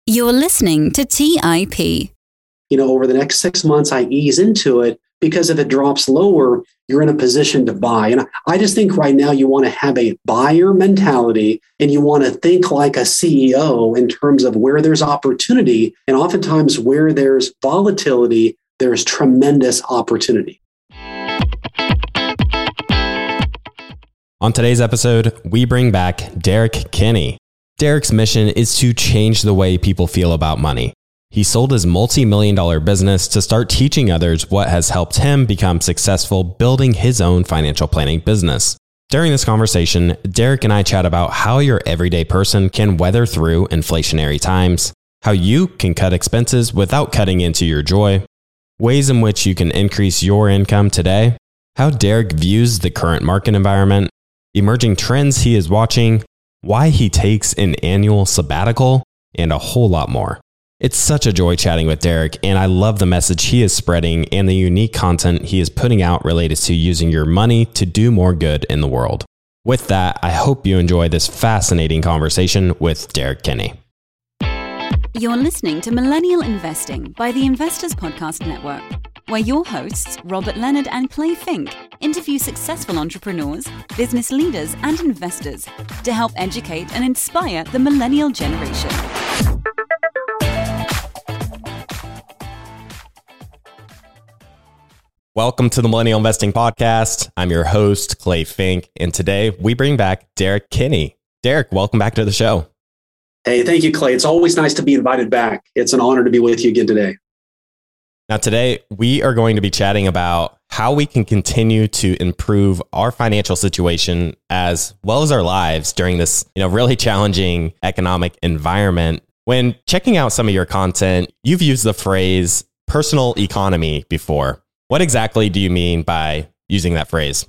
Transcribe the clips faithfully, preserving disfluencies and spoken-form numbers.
You're listening to T I P. You know, over the next six months, I ease into it because if it drops lower, you're in a position to buy. And I just think right now you want to have a buyer mentality and you want to think like a C E O in terms of where there's opportunity. And oftentimes where there's volatility, there's tremendous opportunity. On today's episode, we bring back Derek Kinney. Derek's mission is to change the way people feel about money. He sold his multi-million dollar business to start teaching others what has helped him become successful building his own financial planning business. During this conversation, Derek and I chat about how your everyday person can weather through inflationary times, how you can cut expenses without cutting into your joy, ways in which you can increase your income today, how Derek views the current market environment, emerging trends he is watching, why he takes an annual sabbatical, and a whole lot more. It's such a joy chatting with Derek, and I love the message he is spreading and the unique content he is putting out related to using your money to do more good in the world. With that, I hope you enjoy this fascinating conversation with Derek Kinney. You're listening to Millennial Investing by the Investors Podcast Network, where your hosts, Robert Leonard and Clay Fink, interview successful entrepreneurs, business leaders, and investors to help educate and inspire the millennial generation. Welcome to the Millennial Investing Podcast. I'm your host, Clay Fink, and today we bring back Derek Kinney. Derek, welcome back to the show. Hey, thank you, Clay. It's always nice to be invited back. It's an honor to be with you again today. Now, today we are going to be chatting about how we can continue to improve our financial situation as well as our lives during this, you know, really challenging economic environment. When checking out some of your content, you've used the phrase personal economy before. What exactly do you mean by using that phrase?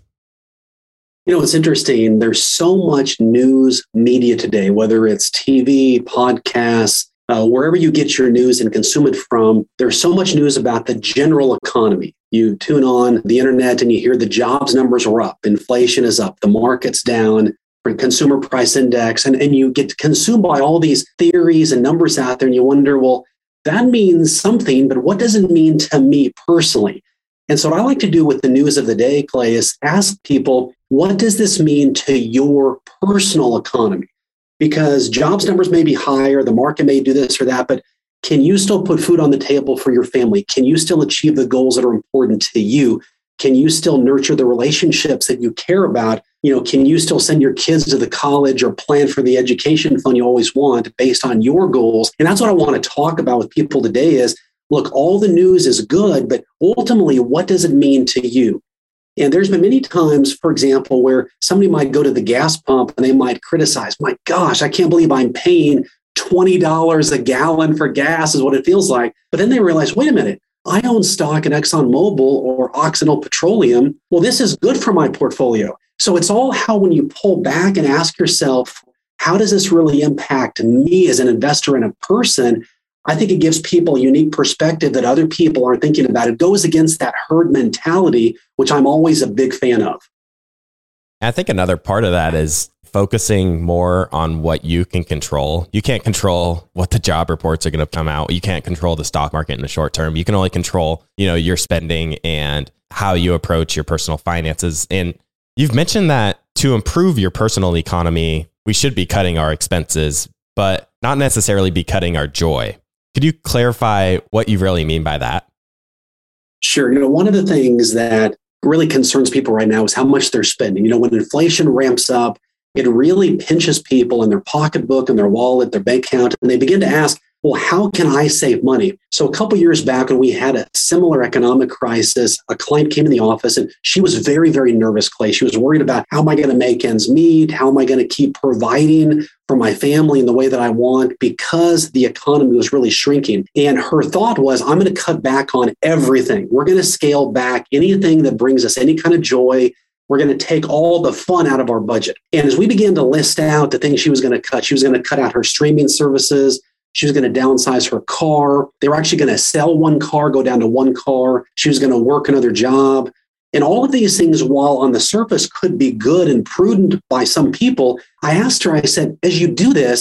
You know, it's interesting. There's so much news media today, whether it's T V, podcasts, uh, wherever you get your news and consume it from. There's so much news about the general economy. You tune on the internet and you hear the jobs numbers are up, inflation is up, the market's down, consumer price index, and, and you get consumed by all these theories and numbers out there. And you wonder, well, that means something, but what does it mean to me personally? And so what I like to do with the news of the day, Clay, is ask people, what does this mean to your personal economy? Because jobs numbers may be higher, the market may do this or that, but can you still put food on the table for your family? Can you still achieve the goals that are important to you? Can you still nurture the relationships that you care about? You know, can you still send your kids to the college or plan for the education fund you always want based on your goals? And that's what I want to talk about with people today is, look, all the news is good, but ultimately, what does it mean to you? And there's been many times, for example, where somebody might go to the gas pump and they might criticize, my gosh, I can't believe I'm paying twenty dollars a gallon for gas is what it feels like. But then they realize, wait a minute, I own stock in ExxonMobil or Occidental Petroleum. Well, this is good for my portfolio. So it's all how when you pull back and ask yourself, how does this really impact me as an investor and a person? I think it gives people a unique perspective that other people aren't thinking about. It goes against that herd mentality, which I'm always a big fan of. I think another part of that is focusing more on what you can control. You can't control what the job reports are going to come out. You can't control the stock market in the short term. You can only control, you know, your spending and how you approach your personal finances. And you've mentioned that to improve your personal economy, we should be cutting our expenses, but not necessarily be cutting our joy. Could you clarify what you really mean by that? Sure. You know, one of the things that really concerns people right now is how much they're spending. You know, when inflation ramps up, it really pinches people in their pocketbook and their wallet, their bank account, and they begin to ask, well, how can I save money? So a couple years back when we had a similar economic crisis, a client came in the office and she was very, very nervous, Clay. She was worried about how am I going to make ends meet? How am I going to keep providing for my family in the way that I want because the economy was really shrinking. And her thought was, I'm going to cut back on everything. We're going to scale back anything that brings us any kind of joy. We're going to take all the fun out of our budget. And as we began to list out the things she was going to cut, she was going to cut out her streaming services. She was going to downsize her car. They were actually going to sell one car, go down to one car. She was going to work another job. And all of these things, while on the surface could be good and prudent by some people, I asked her, I said, as you do this,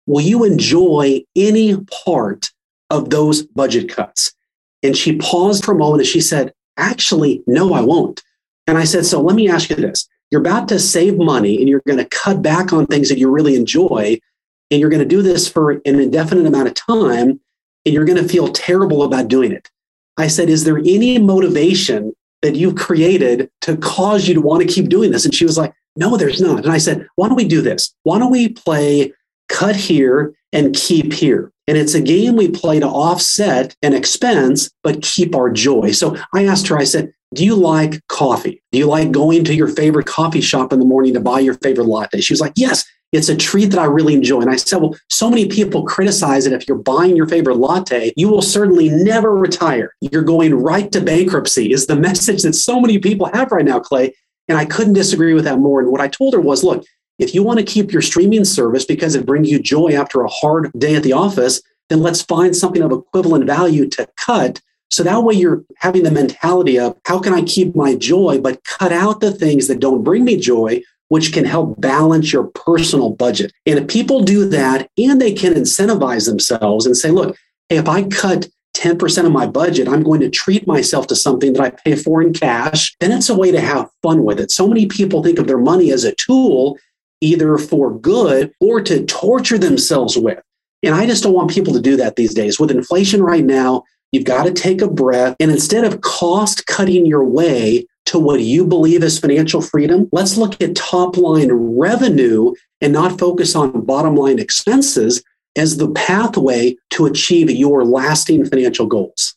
will you enjoy any part of those budget cuts? And she paused for a moment and she said, actually, no, I won't. And I said, so let me ask you this. You're about to save money and you're going to cut back on things that you really enjoy. And you're going to do this for an indefinite amount of time. And you're going to feel terrible about doing it. I said, is there any motivation that you've created to cause you to want to keep doing this? And she was like, no, there's not. And I said, why don't we do this? Why don't we play cut here and keep here? And it's a game we play to offset an expense, but keep our joy. So I asked her, I said, do you like coffee? Do you like going to your favorite coffee shop in the morning to buy your favorite latte? She was like, yes, it's a treat that I really enjoy. And I said, well, so many people criticize that if you're buying your favorite latte, you will certainly never retire. You're going right to bankruptcy is the message that so many people have right now, Clay. And I couldn't disagree with that more. And what I told her was, look, if you want to keep your streaming service because it brings you joy after a hard day at the office, then let's find something of equivalent value to cut. So that way you're having the mentality of how can I keep my joy, but cut out the things that don't bring me joy, which can help balance your personal budget. And if people do that and they can incentivize themselves and say, look, hey, if I cut ten percent of my budget, I'm going to treat myself to something that I pay for in cash, then it's a way to have fun with it. So many people think of their money as a tool, either for good or to torture themselves with. And I just don't want people to do that these days. With inflation right now, you've got to take a breath. And instead of cost cutting your way to what you believe is financial freedom, let's look at top line revenue and not focus on bottom line expenses as the pathway to achieve your lasting financial goals.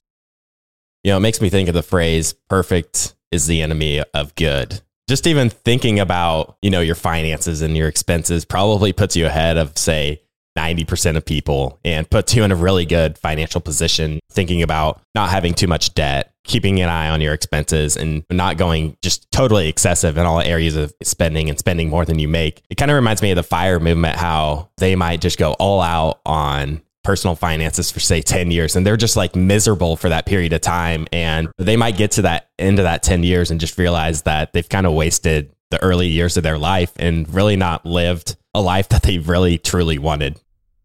You know, it makes me think of the phrase, perfect is the enemy of good. Just even thinking about, you know, your finances and your expenses probably puts you ahead of, say, ninety percent of people and puts you in a really good financial position, thinking about not having too much debt, keeping an eye on your expenses and not going just totally excessive in all areas of spending and spending more than you make. It kind of reminds me of the FIRE movement, how they might just go all out on personal finances for, say, ten years. And they're just like miserable for that period of time. And they might get to that end of that ten years and just realize that they've kind of wasted the early years of their life and really not lived a life that they really truly wanted.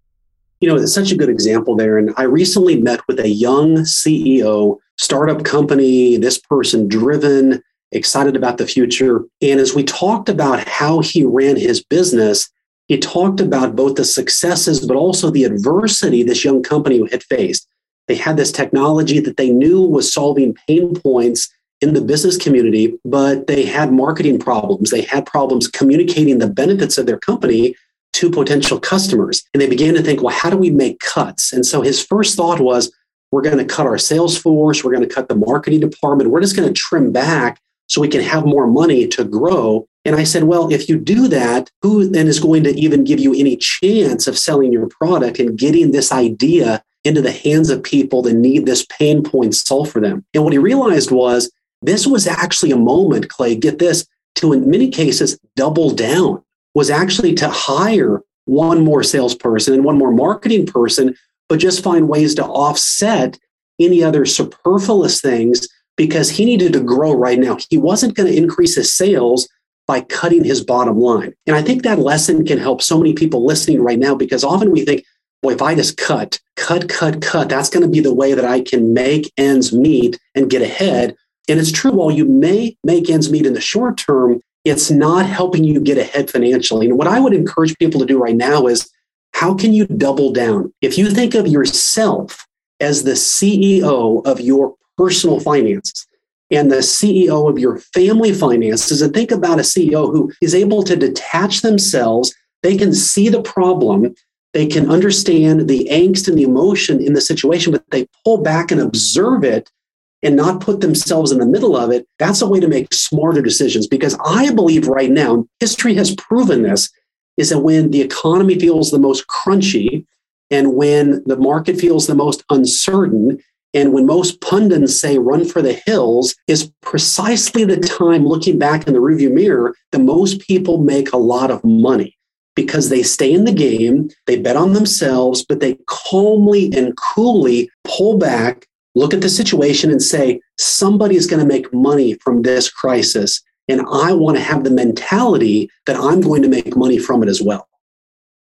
You know, it's such a good example there. And I recently met with a young C E O, startup company, this person driven, excited about the future. And as we talked about how he ran his business, he talked about both the successes, but also the adversity this young company had faced. They had this technology that they knew was solving pain points in the business community, but they had marketing problems. They had problems communicating the benefits of their company to potential customers. And they began to think, well, how do we make cuts? And so his first thought was, we're going to cut our sales force. We're going to cut the marketing department. We're just going to trim back so we can have more money to grow. And I said, well, if you do that, who then is going to even give you any chance of selling your product and getting this idea into the hands of people that need this pain point solved for them? And what he realized was this was actually a moment, Clay, get this, to in many cases double down, was actually to hire one more salesperson and one more marketing person, but just find ways to offset any other superfluous things because he needed to grow right now. He wasn't going to increase his sales by cutting his bottom line. And I think that lesson can help so many people listening right now, because often we think, boy, if I just cut, cut, cut, cut, that's going to be the way that I can make ends meet and get ahead. And it's true, while you may make ends meet in the short term, it's not helping you get ahead financially. And what I would encourage people to do right now is, how can you double down? If you think of yourself as the C E O of your personal finances and the C E O of your family finances, and think about a C E O who is able to detach themselves, they can see the problem, they can understand the angst and the emotion in the situation, but they pull back and observe it and not put themselves in the middle of it. That's a way to make smarter decisions. Because I believe right now, history has proven this, is that when the economy feels the most crunchy and when the market feels the most uncertain and when most pundits say run for the hills, is precisely the time, looking back in the rearview mirror, that most people make a lot of money because they stay in the game, they bet on themselves, but they calmly and coolly pull back, look at the situation and say, somebody's going to make money from this crisis. And I want to have the mentality that I'm going to make money from it as well.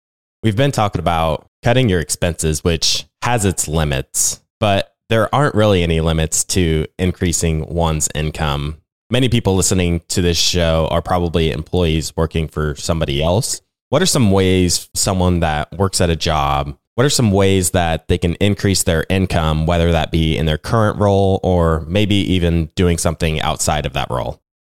We've been talking about cutting your expenses, which has its limits, but there aren't really any limits to increasing one's income. Many people listening to this show are probably employees working for somebody else. What are some ways someone that works at a job, what are some ways that they can increase their income, whether that be in their current role or maybe even doing something outside of that role?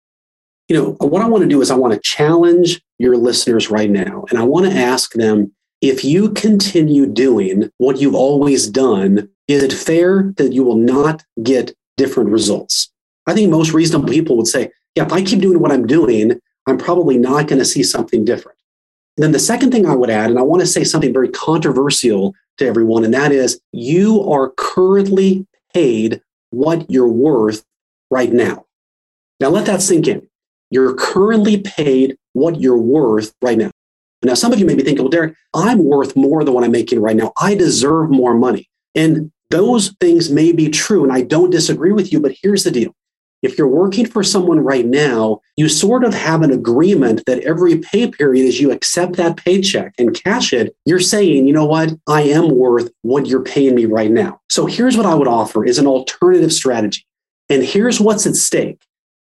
You know, what I want to do is I want to challenge your listeners right now. And I want to ask them, if you continue doing what you've always done, is it fair that you will not get different results? I think most reasonable people would say, yeah, if I keep doing what I'm doing, I'm probably not going to see something different. And then the second thing I would add, and I want to say something very controversial to everyone, and that is you are currently paid what you're worth right now. Now let that sink in. You're currently paid what you're worth right now. Now, some of you may be thinking, well, Derek, I'm worth more than what I'm making right now. I deserve more money. And those things may be true, and I don't disagree with you, but here's the deal. If you're working for someone right now, you sort of have an agreement that every pay period, as you accept that paycheck and cash it, you're saying, you know what, I am worth what you're paying me right now. So here's what I would offer is an alternative strategy. And here's what's at stake.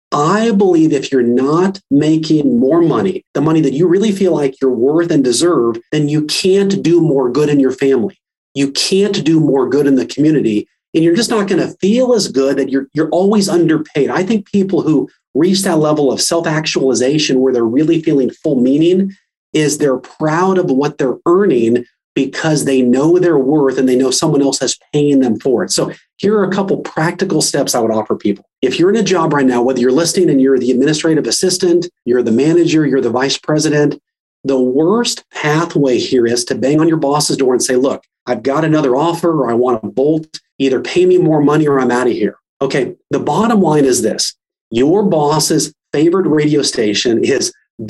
I believe if you're not making more money, the money that you really feel like you're worth and deserve, then you can't do more good in your family. You can't do more good in the community. And you're just not going to feel as good, that you're, you're always underpaid. I think people who reach that level of self-actualization where they're really feeling full meaning is they're proud of what they're earning because they know their worth and they know someone else is paying them for it. So here are a couple practical steps I would offer people. If you're in a job right now, whether you're listening and you're the administrative assistant, you're the manager, you're the vice president, the worst pathway here is to bang on your boss's door and say, look, I've got another offer or I want to bolt. Either pay me more money or I'm out of here. Okay, the bottom line is this. Your boss's favorite radio station is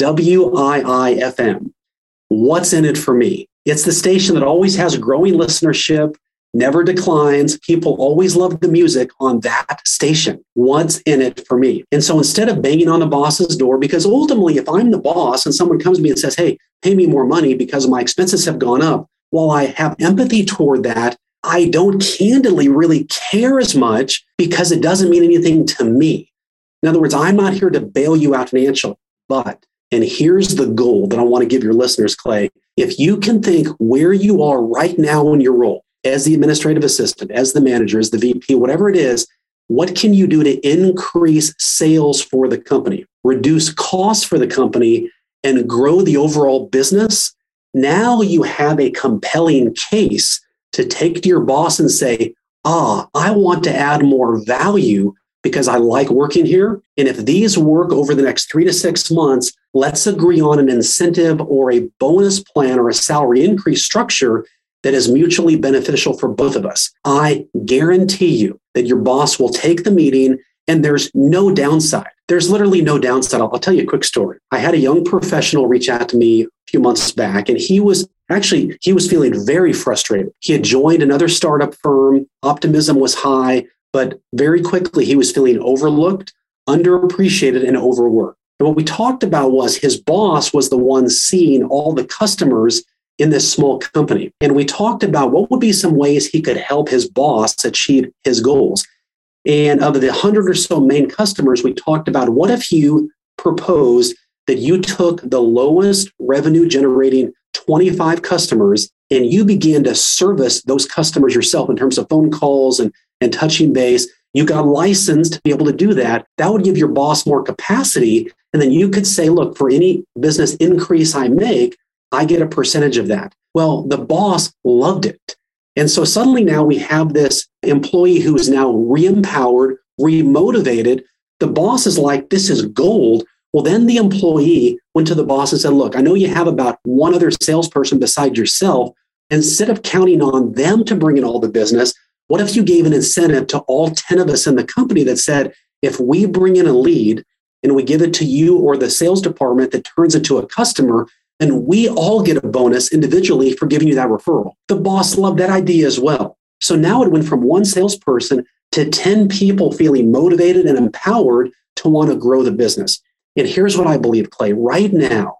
W I I F M. What's in it for me? It's the station that always has growing listenership, never declines. People always love the music on that station. What's in it for me? And so instead of banging on the boss's door, because ultimately, if I'm the boss and someone comes to me and says, hey, pay me more money because my expenses have gone up, while I have empathy toward that, I don't candidly really care as much because it doesn't mean anything to me. In other words, I'm not here to bail you out financially, but, and here's the goal that I want to give your listeners, Clay. If you can think where you are right now in your role as the administrative assistant, as the manager, as the V P, whatever it is, what can you do to increase sales for the company, reduce costs for the company, and grow the overall business? Now you have a compelling case to take to your boss and say, ah, I want to add more value because I like working here. And if these work over the next three to six months, let's agree on an incentive or a bonus plan or a salary increase structure that is mutually beneficial for both of us. I guarantee you that your boss will take the meeting and there's no downside. There's literally no downside. I'll, I'll tell you a quick story. I had a young professional reach out to me a few months back, and he was Actually, he was feeling very frustrated. He had joined another startup firm. Optimism was high, but very quickly he was feeling overlooked, underappreciated, and overworked. And what we talked about was his boss was the one seeing all the customers in this small company. And we talked about what would be some ways he could help his boss achieve his goals. And of the hundred or so main customers, we talked about what if you proposed that you took the lowest revenue generating twenty-five customers and you began to service those customers yourself in terms of phone calls and, and touching base. You got licensed to be able to do that. That would give your boss more capacity. And then you could say, look, for any business increase I make, I get a percentage of that. Well, the boss loved it. And so suddenly now we have this employee who is now re-empowered, re-motivated. The boss is like, this is gold. Well, then the employee went to the boss and said, look, I know you have about one other salesperson beside yourself. Instead of counting on them to bring in all the business, what if you gave an incentive to all ten of us in the company that said, if we bring in a lead and we give it to you or the sales department that turns into a customer, then we all get a bonus individually for giving you that referral. The boss loved that idea as well. So now it went from one salesperson to ten people feeling motivated and empowered to want to grow the business. And here's what I believe, Clay. Right now,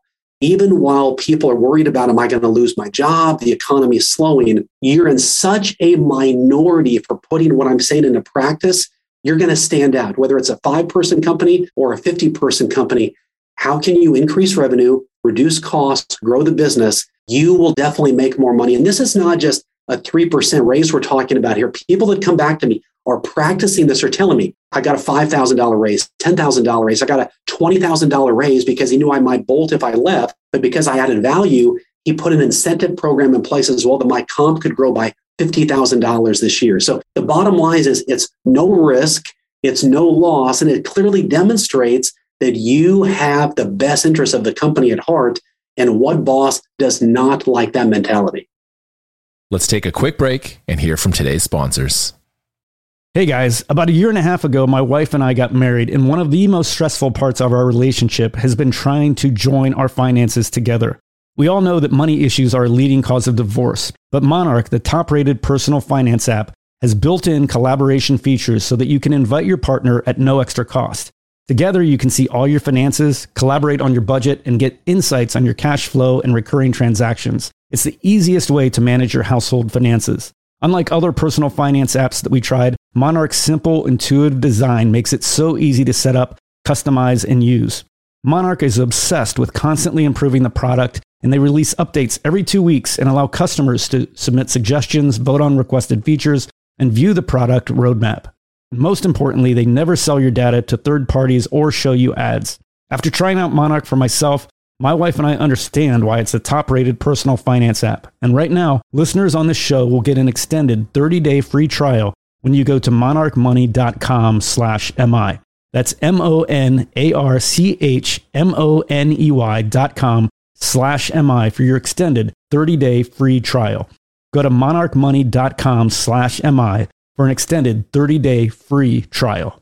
even while people are worried about, am I going to lose my job? The economy is slowing. You're in such a minority for putting what I'm saying into practice. You're going to stand out, whether it's a five person company or a fifty person company. How can you increase revenue, reduce costs, grow the business? You will definitely make more money. And this is not just a three percent raise we're talking about here. People that come back to me are practicing this, are telling me, I got a five thousand dollars raise, ten thousand dollars raise. I got a twenty thousand dollars raise because he knew I might bolt if I left. But because I added value, he put an incentive program in place as well that my comp could grow by fifty thousand dollars this year. So the bottom line is it's no risk, it's no loss, and it clearly demonstrates that you have the best interest of the company at heart. And what boss does not like that mentality? Let's take a quick break and hear from today's sponsors. Hey guys, about a year and a half ago, my wife and I got married, and one of the most stressful parts of our relationship has been trying to join our finances together. We all know that money issues are a leading cause of divorce, but Monarch, the top-rated personal finance app, has built-in collaboration features so that you can invite your partner at no extra cost. Together, you can see all your finances, collaborate on your budget, and get insights on your cash flow and recurring transactions. It's the easiest way to manage your household finances. Unlike other personal finance apps that we tried, Monarch's simple, intuitive design makes it so easy to set up, customize, and use. Monarch is obsessed with constantly improving the product, and they release updates every two weeks and allow customers to submit suggestions, vote on requested features, and view the product roadmap. Most importantly, they never sell your data to third parties or show you ads. After trying out Monarch for myself, my wife and I understand why it's a top-rated personal finance app. And right now, listeners on this show will get an extended thirty-day free trial when you go to monarchmoney.com slash MI. That's M-O-N-A-R-C-H-M-O-N-E-Y dot com slash M-I for your extended thirty-day free trial. Go to monarchmoney.com slash MI for an extended thirty-day free trial.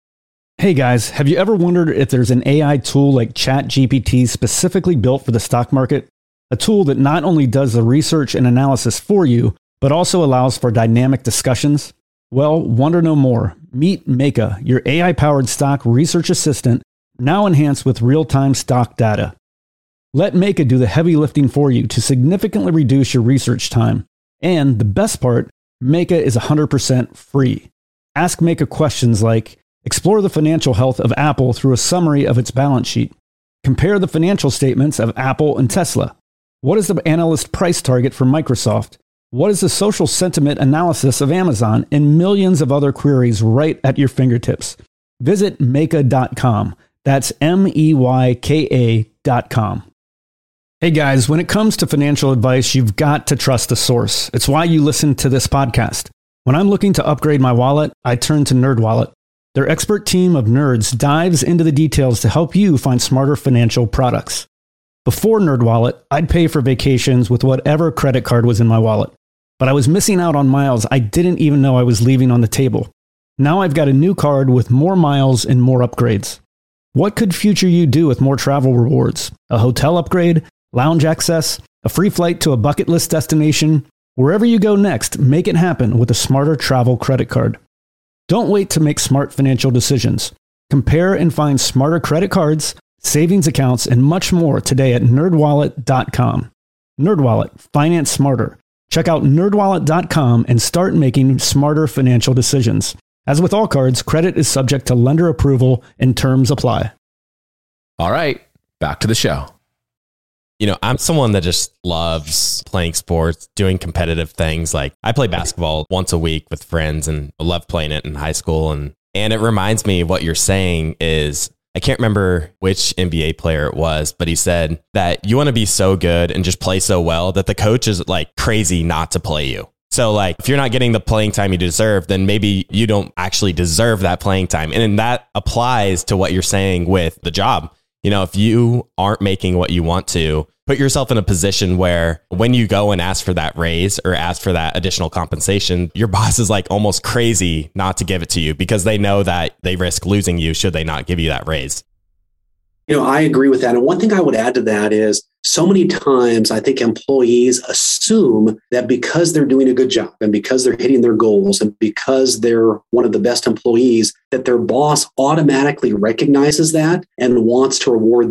Hey guys, have you ever wondered if there's an A I tool like ChatGPT specifically built for the stock market? A tool that not only does the research and analysis for you, but also allows for dynamic discussions? Well, wonder no more. Meet Meka, your A I-powered stock research assistant, now enhanced with real-time stock data. Let Meka do the heavy lifting for you to significantly reduce your research time. And the best part, Meka is one hundred percent free. Ask Meka questions like, explore the financial health of Apple through a summary of its balance sheet. Compare the financial statements of Apple and Tesla. What is the analyst price target for Microsoft? What is the social sentiment analysis of Amazon? And millions of other queries right at your fingertips. Visit Meka dot com. That's M E Y K A dot com. Hey guys, when it comes to financial advice, you've got to trust the source. It's why you listen to this podcast. When I'm looking to upgrade my wallet, I turn to NerdWallet. Their expert team of nerds dives into the details to help you find smarter financial products. Before NerdWallet, I'd pay for vacations with whatever credit card was in my wallet. But I was missing out on miles I didn't even know I was leaving on the table. Now I've got a new card with more miles and more upgrades. What could future you do with more travel rewards? A hotel upgrade? Lounge access? A free flight to a bucket list destination? Wherever you go next, make it happen with a smarter travel credit card. Don't wait to make smart financial decisions. Compare and find smarter credit cards, savings accounts, and much more today at nerd wallet dot com. NerdWallet, finance smarter. Check out nerd wallet dot com and start making smarter financial decisions. As with all cards, credit is subject to lender approval and terms apply. All right, back to the show. You know, I'm someone that just loves playing sports, doing competitive things. Like I play basketball once a week with friends and I love playing it in high school. And, and it reminds me what you're saying is, I can't remember which N B A player it was, but he said that you want to be so good and just play so well that the coach is like crazy not to play you. So like, if you're not getting the playing time you deserve, then maybe you don't actually deserve that playing time. And that applies to what you're saying with the job. You know, if you aren't making what you want to, put yourself in a position where when you go and ask for that raise or ask for that additional compensation, your boss is like almost crazy not to give it to you because they know that they risk losing you should they not give you that raise. You know, I agree with that. And one thing I would add to that is so many times I think employees assume that because they're doing a good job and because they're hitting their goals and because they're one of the best employees, that their boss automatically recognizes that and wants to reward that.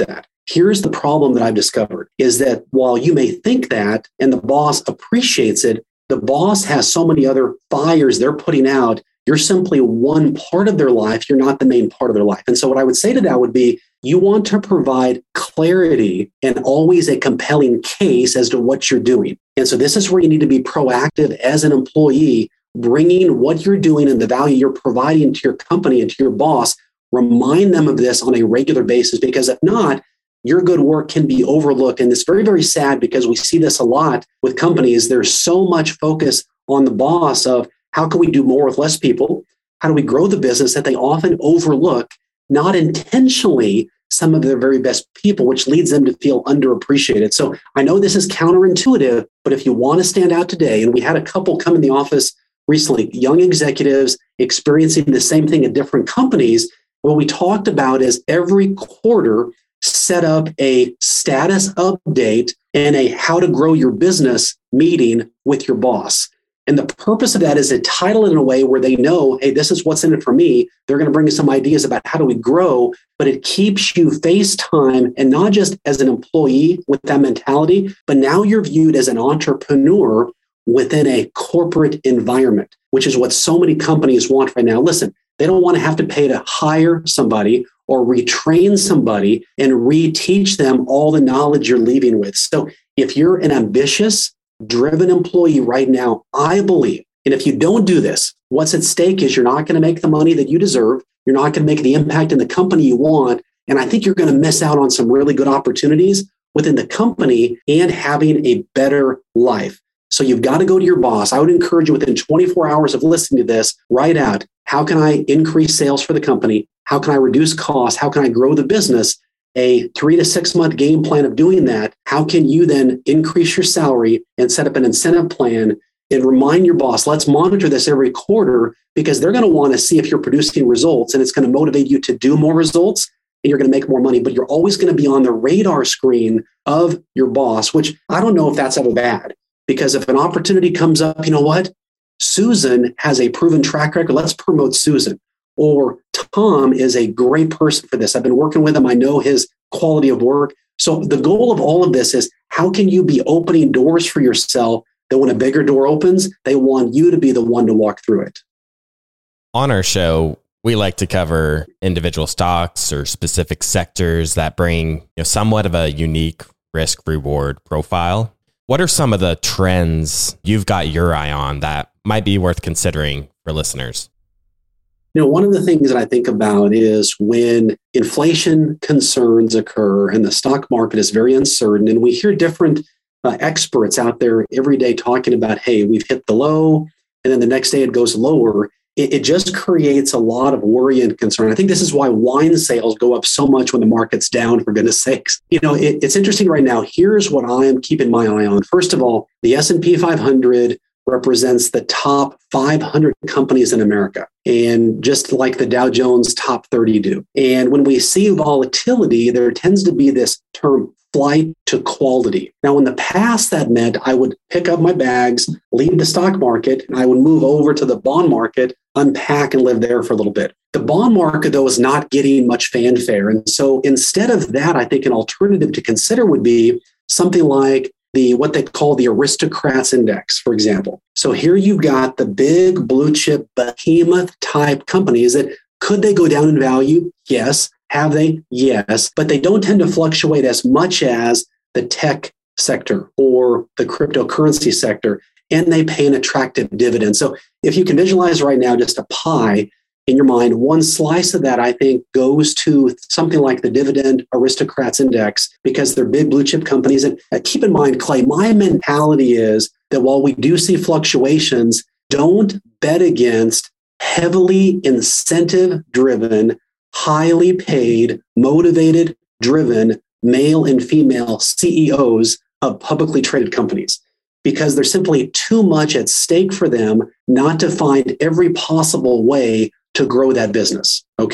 Here's the problem that I've discovered is that while you may think that and the boss appreciates it, the boss has so many other fires they're putting out. You're simply one part of their life. You're not the main part of their life. And so what I would say to that would be, you want to provide clarity and always a compelling case as to what you're doing. And so this is where you need to be proactive as an employee, bringing what you're doing and the value you're providing to your company and to your boss. Remind them of this on a regular basis, because if not, your good work can be overlooked. And it's very, very sad because we see this a lot with companies. There's so much focus on the boss of how can we do more with less people? How do we grow the business that they often overlook, not intentionally, some of their very best people, which leads them to feel underappreciated. So I know this is counterintuitive, but if you want to stand out today, and we had a couple come in the office recently, young executives experiencing the same thing at different companies, what we talked about is every quarter, set up a status update and a how to grow your business meeting with your boss. And the purpose of that is to title it in a way where they know, hey, this is what's in it for me. They're going to bring you some ideas about how do we grow, but it keeps you FaceTime and not just as an employee with that mentality, but now you're viewed as an entrepreneur within a corporate environment, which is what so many companies want right now. Listen, they don't want to have to pay to hire somebody or retrain somebody and reteach them all the knowledge you're leaving with. So if you're an ambitious, driven employee right now, I believe, and if you don't do this, what's at stake is you're not going to make the money that you deserve. You're not going to make the impact in the company you want. And I think you're going to miss out on some really good opportunities within the company and having a better life. So you've got to go to your boss. I would encourage you within twenty-four hours of listening to this, write out, how can I increase sales for the company? How can I reduce costs? How can I grow the business? A three to six month game plan of doing that. How can you then increase your salary and set up an incentive plan and remind your boss, let's monitor this every quarter, because they're going to want to see if you're producing results, and it's going to motivate you to do more results and you're going to make more money. But you're always going to be on the radar screen of your boss, which I don't know if that's ever bad, because if an opportunity comes up, you know what? Susan has a proven track record. Let's promote Susan. Or Tom is a great person for this. I've been working with him. I know his quality of work. So the goal of all of this is, how can you be opening doors for yourself that when a bigger door opens, they want you to be the one to walk through it? On our show, we like to cover individual stocks or specific sectors that bring, you know, somewhat of a unique risk reward profile. What are some of the trends you've got your eye on that might be worth considering for listeners? You know, one of the things that I think about is when inflation concerns occur and the stock market is very uncertain, and we hear different uh, experts out there every day talking about, hey, we've hit the low, and then the next day it goes lower. It, it just creates a lot of worry and concern. I think this is why wine sales go up so much when the market's down, for goodness sakes. You know, it, it's interesting right now. Here's what I am keeping my eye on. First of all, the S and P five hundred represents the top five hundred companies in America, and just like the Dow Jones top thirty do. And when we see volatility, there tends to be this term flight to quality. Now, in the past, that meant I would pick up my bags, leave the stock market, and I would move over to the bond market, unpack and live there for a little bit. The bond market, though, is not getting much fanfare. And so instead of that, I think an alternative to consider would be something like the what they call the Aristocrats Index, for example. So here you've got the big blue chip behemoth type companies that could they go down in value? Yes. Have they? Yes. But they don't tend to fluctuate as much as the tech sector or the cryptocurrency sector, and they pay an attractive dividend. So if you can visualize right now just a pie in your mind, one slice of that, I think, goes to something like the Dividend Aristocrats Index, because they're big blue chip companies. And uh, keep in mind, Clay, my mentality is that while we do see fluctuations, don't bet against heavily incentive-driven, highly paid, motivated, driven male and female C E Os of publicly traded companies, because there's simply too much at stake for them not to find every possible way to grow that business. Okay.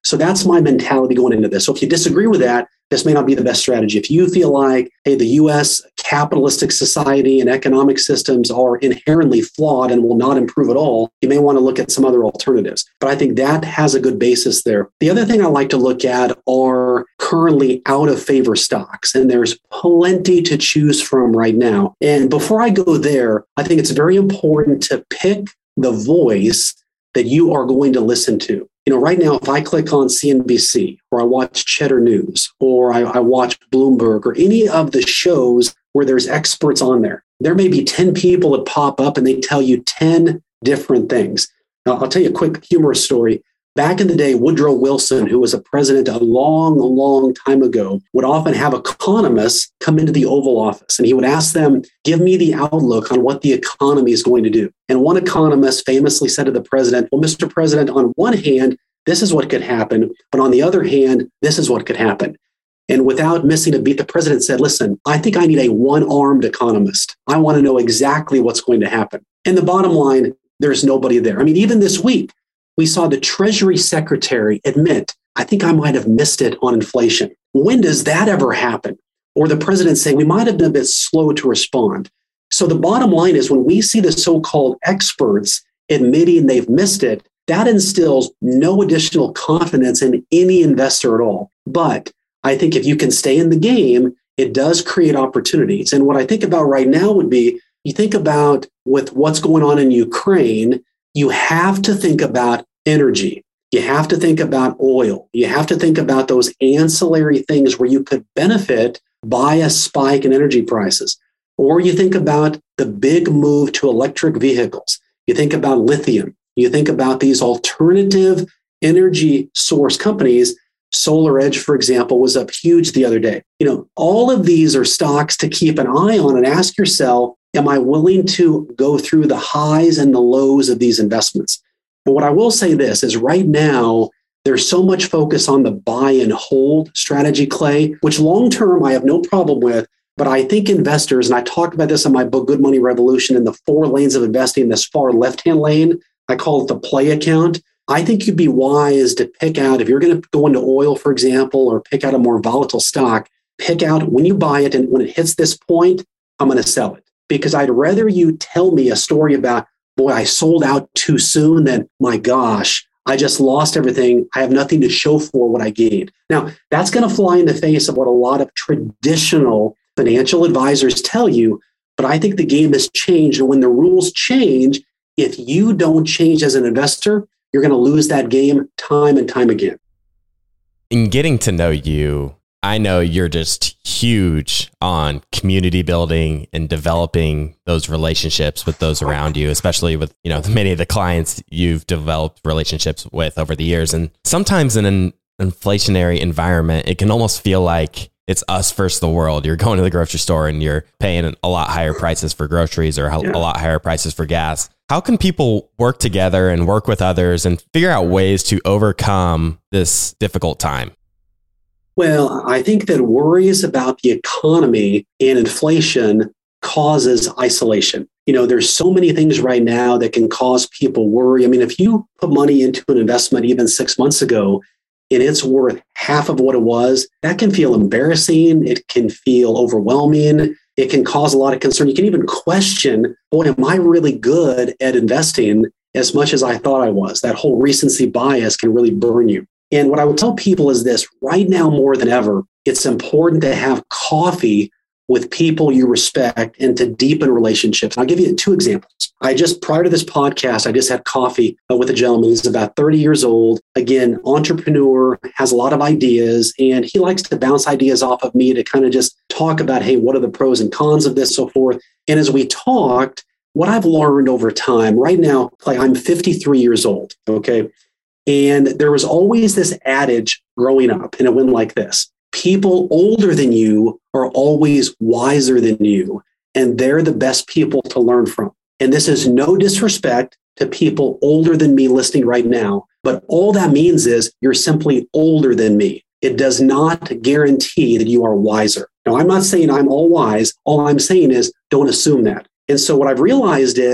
So that's my mentality going into this. So if you disagree with that, this may not be the best strategy. If you feel like, hey, the U S capitalistic society and economic systems are inherently flawed and will not improve at all, you may want to look at some other alternatives. But I think that has a good basis there. The other thing I like to look at are currently out of favor stocks, and there's plenty to choose from right now. And before I go there, I think it's very important to pick the voice that you are going to listen to. You know, right now, if I click on C N B C or I watch Cheddar News or I, I watch Bloomberg or any of the shows where there's experts on there, there may be ten people that pop up and they tell you ten different things. Now, I'll tell you a quick humorous story. Back in the day, Woodrow Wilson, who was a president a long, long time ago, would often have economists come into the Oval Office and he would ask them, give me the outlook on what the economy is going to do. And one economist famously said to the president, well, Mister President, on one hand, this is what could happen, but on the other hand, this is what could happen. And without missing a beat, the president said, listen, I think I need a one-armed economist. I want to know exactly what's going to happen. And the bottom line, there's nobody there. I mean, even this week, we saw the Treasury Secretary admit, I think I might have missed it on inflation. When does that ever happen? Or the president say, we might have been a bit slow to respond. So the bottom line is when we see the so-called experts admitting they've missed it, that instills no additional confidence in any investor at all. But I think if you can stay in the game, it does create opportunities. And what I think about right now would be, you think about with what's going on in Ukraine, you have to think about energy. You have to think about oil. You have to think about those ancillary things where you could benefit by a spike in energy prices. Or you think about the big move to electric vehicles. You think about lithium. You think about these alternative energy source companies. SolarEdge, for example, was up huge the other day. You know, all of these are stocks to keep an eye on and ask yourself, am I willing to go through the highs and the lows of these investments? But what I will say this is right now, there's so much focus on the buy and hold strategy, Clay, which long-term I have no problem with. But I think investors, and I talked about this in my book, Good Money Revolution, in the four lanes of investing, this far left-hand lane, I call it the play account. I think you'd be wise to pick out, if you're going to go into oil, for example, or pick out a more volatile stock, pick out when you buy it and when it hits this point, I'm going to sell it. Because I'd rather you tell me a story about, boy, I sold out too soon than, my gosh, I just lost everything. I have nothing to show for what I gained. Now, that's going to fly in the face of what a lot of traditional financial advisors tell you. But I think the game has changed. And when the rules change, if you don't change as an investor, you're going to lose that game time and time again. In getting to know you, I know you're just huge on community building and developing those relationships with those around you, especially with, you know, many of the clients you've developed relationships with over the years. And sometimes in an inflationary environment, it can almost feel like it's us versus the world. You're going to the grocery store and you're paying a lot higher prices for groceries or a Yeah. lot higher prices for gas. How can people work together and work with others and figure out ways to overcome this difficult time? Well, I think that worries about the economy and inflation causes isolation. You know, there's so many things right now that can cause people worry. I mean, if you put money into an investment even six months ago and it's worth half of what it was, that can feel embarrassing. It can feel overwhelming. It can cause a lot of concern. You can even question, boy, am I really good at investing as much as I thought I was? That whole recency bias can really burn you. And what I would tell people is this, right now more than ever, it's important to have coffee with people you respect and to deepen relationships. I'll give you two examples. I just, prior to this podcast, I just had coffee with a gentleman. He's about thirty years old. Again, entrepreneur, has a lot of ideas, and he likes to bounce ideas off of me to kind of just talk about, hey, what are the pros and cons of this, so forth. And as we talked, what I've learned over time, right now, like I'm fifty-three years old, okay? And there was always this adage growing up, and it went like this. People older than you are always wiser than you, and they're the best people to learn from. And this is no disrespect to people older than me listening right now, but all that means is you're simply older than me. It does not guarantee that you are wiser. Now, I'm not saying I'm all wise. All I'm saying is don't assume that. And so what I've realized is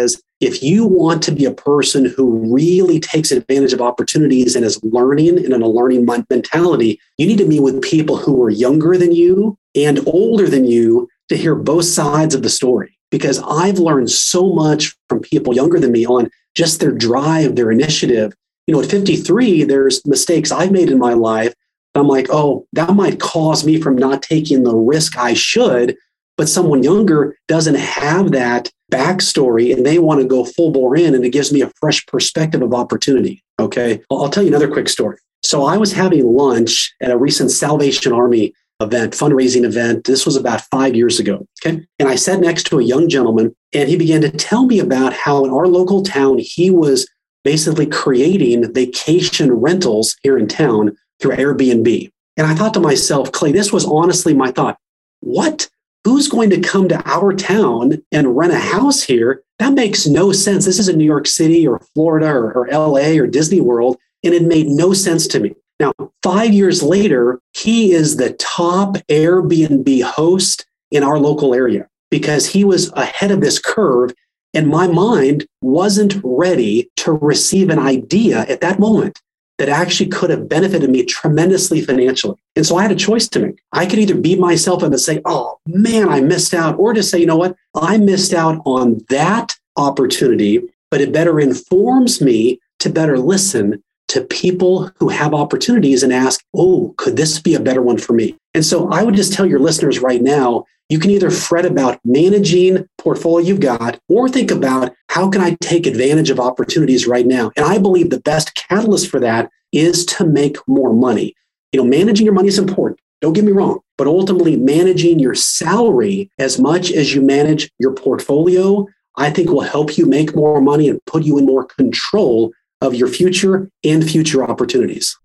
if you want to be a person who really takes advantage of opportunities and is learning and in a learning mentality, you need to meet with people who are younger than you and older than you to hear both sides of the story. Because I've learned so much from people younger than me on just their drive, their initiative. You know, at fifty-three, there's mistakes I've made in my life. I'm like, oh, that might cause me from not taking the risk I should. But someone younger doesn't have that backstory and they want to go full bore in, and it gives me a fresh perspective of opportunity. Okay. I'll tell you another quick story. So I was having lunch at a recent Salvation Army event, fundraising event. This was about five years ago. Okay. And I sat next to a young gentleman and he began to tell me about how in our local town, he was basically creating vacation rentals here in town through Airbnb. And I thought to myself, Clay, this was honestly my thought. What? Who's going to come to our town and rent a house here? That makes no sense. This isn't New York City or Florida or, or L A or Disney World. And it made no sense to me. Now, five years later, he is the top Airbnb host in our local area because he was ahead of this curve. And my mind wasn't ready to receive an idea at that moment that actually could have benefited me tremendously financially. And so I had a choice to make. I could either beat myself up and say, oh man, I missed out, or to say, you know what, I missed out on that opportunity, but it better informs me to better listen to people who have opportunities and ask, oh, could this be a better one for me? And so I would just tell your listeners right now, you can either fret about managing portfolio you've got or think about how can I take advantage of opportunities right now? And I believe the best catalyst for that is to make more money. You know, managing your money is important. Don't get me wrong, but ultimately managing your salary as much as you manage your portfolio, I think will help you make more money and put you in more control of your future and future opportunities.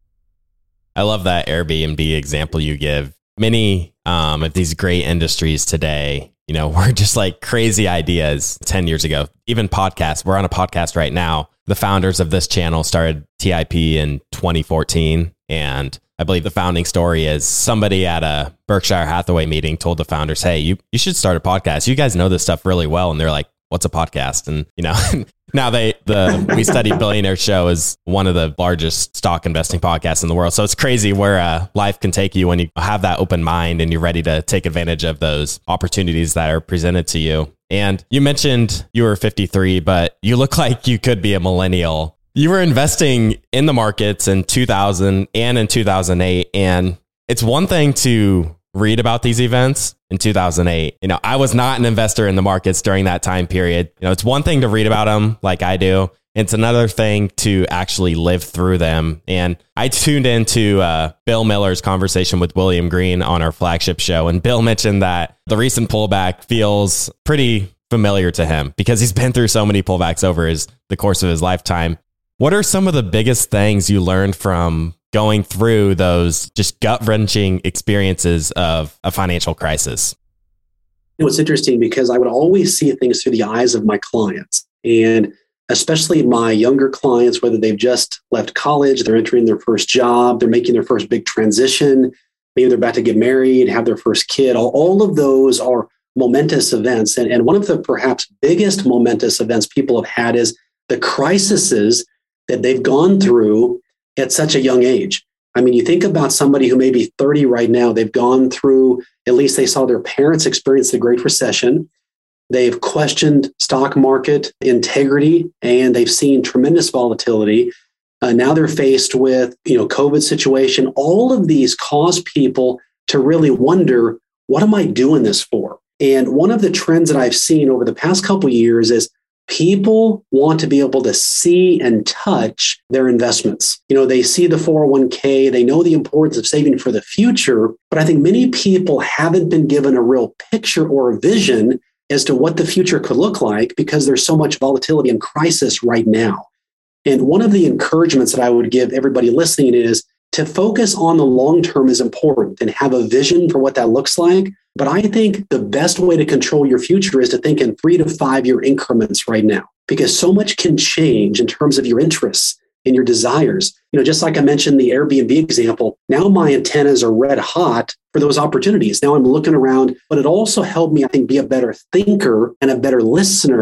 I love that Airbnb example you give. Many um, of these great industries today, you know, were just like crazy ideas ten years ago. Even podcasts. We're on a podcast right now. The founders of this channel started T I P in twenty fourteen. And I believe the founding story is somebody at a Berkshire Hathaway meeting told the founders, hey, you, you should start a podcast. You guys know this stuff really well. And they're like, what's a podcast? And, you know, now they, the We Study Billionaire show is one of the largest stock investing podcasts in the world. So it's crazy where uh, life can take you when you have that open mind and you're ready to take advantage of those opportunities that are presented to you. And you mentioned you were fifty-three, but you look like you could be a millennial. You were investing in the markets in two thousand and in two thousand eight. And it's one thing to read about these events in two thousand eight. You know, I was not an investor in the markets during that time period. You know, it's one thing to read about them like I do. It's another thing to actually live through them. And I tuned into uh, Bill Miller's conversation with William Green on our flagship show. And Bill mentioned that the recent pullback feels pretty familiar to him because he's been through so many pullbacks over his the course of his lifetime. What are some of the biggest things you learned from going through those just gut-wrenching experiences of a financial crisis? You know, it's interesting because I would always see things through the eyes of my clients, and especially my younger clients, whether they've just left college, they're entering their first job, they're making their first big transition, maybe they're about to get married, have their first kid. All, all of those are momentous events. And, and one of the perhaps biggest momentous events people have had is the crises that they've gone through at such a young age. I mean, you think about somebody who may be thirty right now, they've gone through, at least they saw their parents experience the Great Recession. They've questioned stock market integrity and they've seen tremendous volatility. Uh, now they're faced with, you know, COVID situation. All of these cause people to really wonder, what am I doing this for? And one of the trends that I've seen over the past couple of years is people want to be able to see and touch their investments. You know, they see the four oh one k, they know the importance of saving for the future, but I think many people haven't been given a real picture or a vision as to what the future could look like because there's so much volatility and crisis right now. And one of the encouragements that I would give everybody listening is to focus on the long term is important and have a vision for what that looks like. But I think the best way to control your future is to think in three to five year increments right now, because so much can change in terms of your interests and your desires. You know, just like I mentioned the Airbnb example, now my antennas are red hot for those opportunities. Now I'm looking around, but it also helped me, I think, be a better thinker and a better listener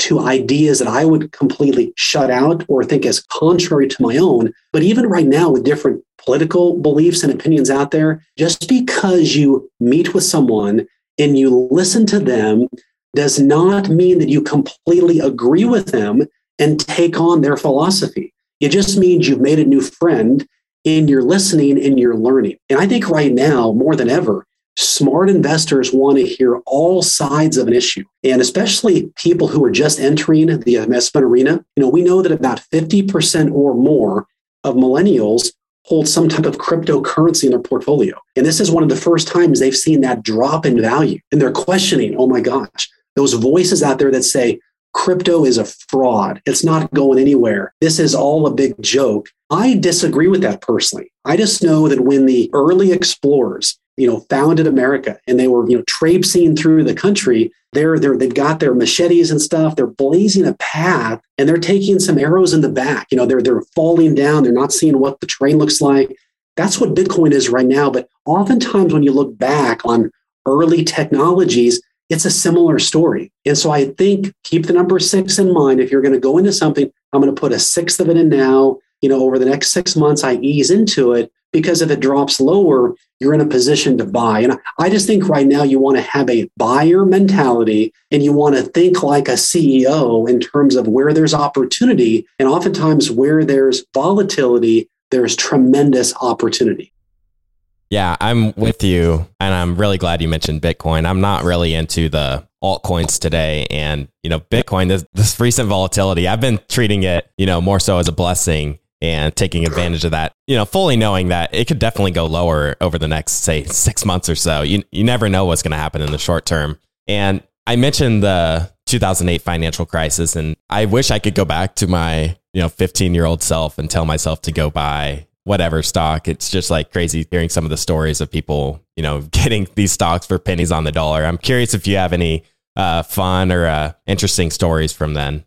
to ideas that I would completely shut out or think as contrary to my own. But even right now, with different political beliefs and opinions out there, just because you meet with someone and you listen to them does not mean that you completely agree with them and take on their philosophy. It just means you've made a new friend and you're listening and you're learning. And I think right now, more than ever, smart investors want to hear all sides of an issue. And especially people who are just entering the investment arena. You know, we know that about fifty percent or more of millennials hold some type of cryptocurrency in their portfolio. And this is one of the first times they've seen that drop in value. And they're questioning, oh my gosh, those voices out there that say, crypto is a fraud. It's not going anywhere. This is all a big joke. I disagree with that personally. I just know that when the early explorers, you know, founded America and they were, you know, traipsing through the country, they're, they're, they've got their machetes and stuff. They're blazing a path and they're taking some arrows in the back. You know, they're, they're falling down. They're not seeing what the terrain looks like. That's what Bitcoin is right now. But oftentimes when you look back on early technologies, it's a similar story. And so I think keep the number six in mind. If you're going to go into something, I'm going to put a sixth of it in now. You know, over the next six months, I ease into it because if it drops lower, you're in a position to buy. And I just think right now you want to have a buyer mentality and you want to think like a C E O in terms of where there's opportunity. And oftentimes where there's volatility, there's tremendous opportunity. Yeah, I'm with you. And I'm really glad you mentioned Bitcoin. I'm not really into the altcoins today. And, you know, Bitcoin, this, this recent volatility, I've been treating it, you know, more so as a blessing and taking advantage of that, you know, fully knowing that it could definitely go lower over the next, say, six months or so. You, you never know what's going to happen in the short term. And I mentioned the two thousand eight financial crisis, and I wish I could go back to my, you know, fifteen year old self and tell myself to go buy whatever stock. It's just like crazy hearing some of the stories of people, you know, getting these stocks for pennies on the dollar. I'm curious if you have any uh, fun or uh, interesting stories from then.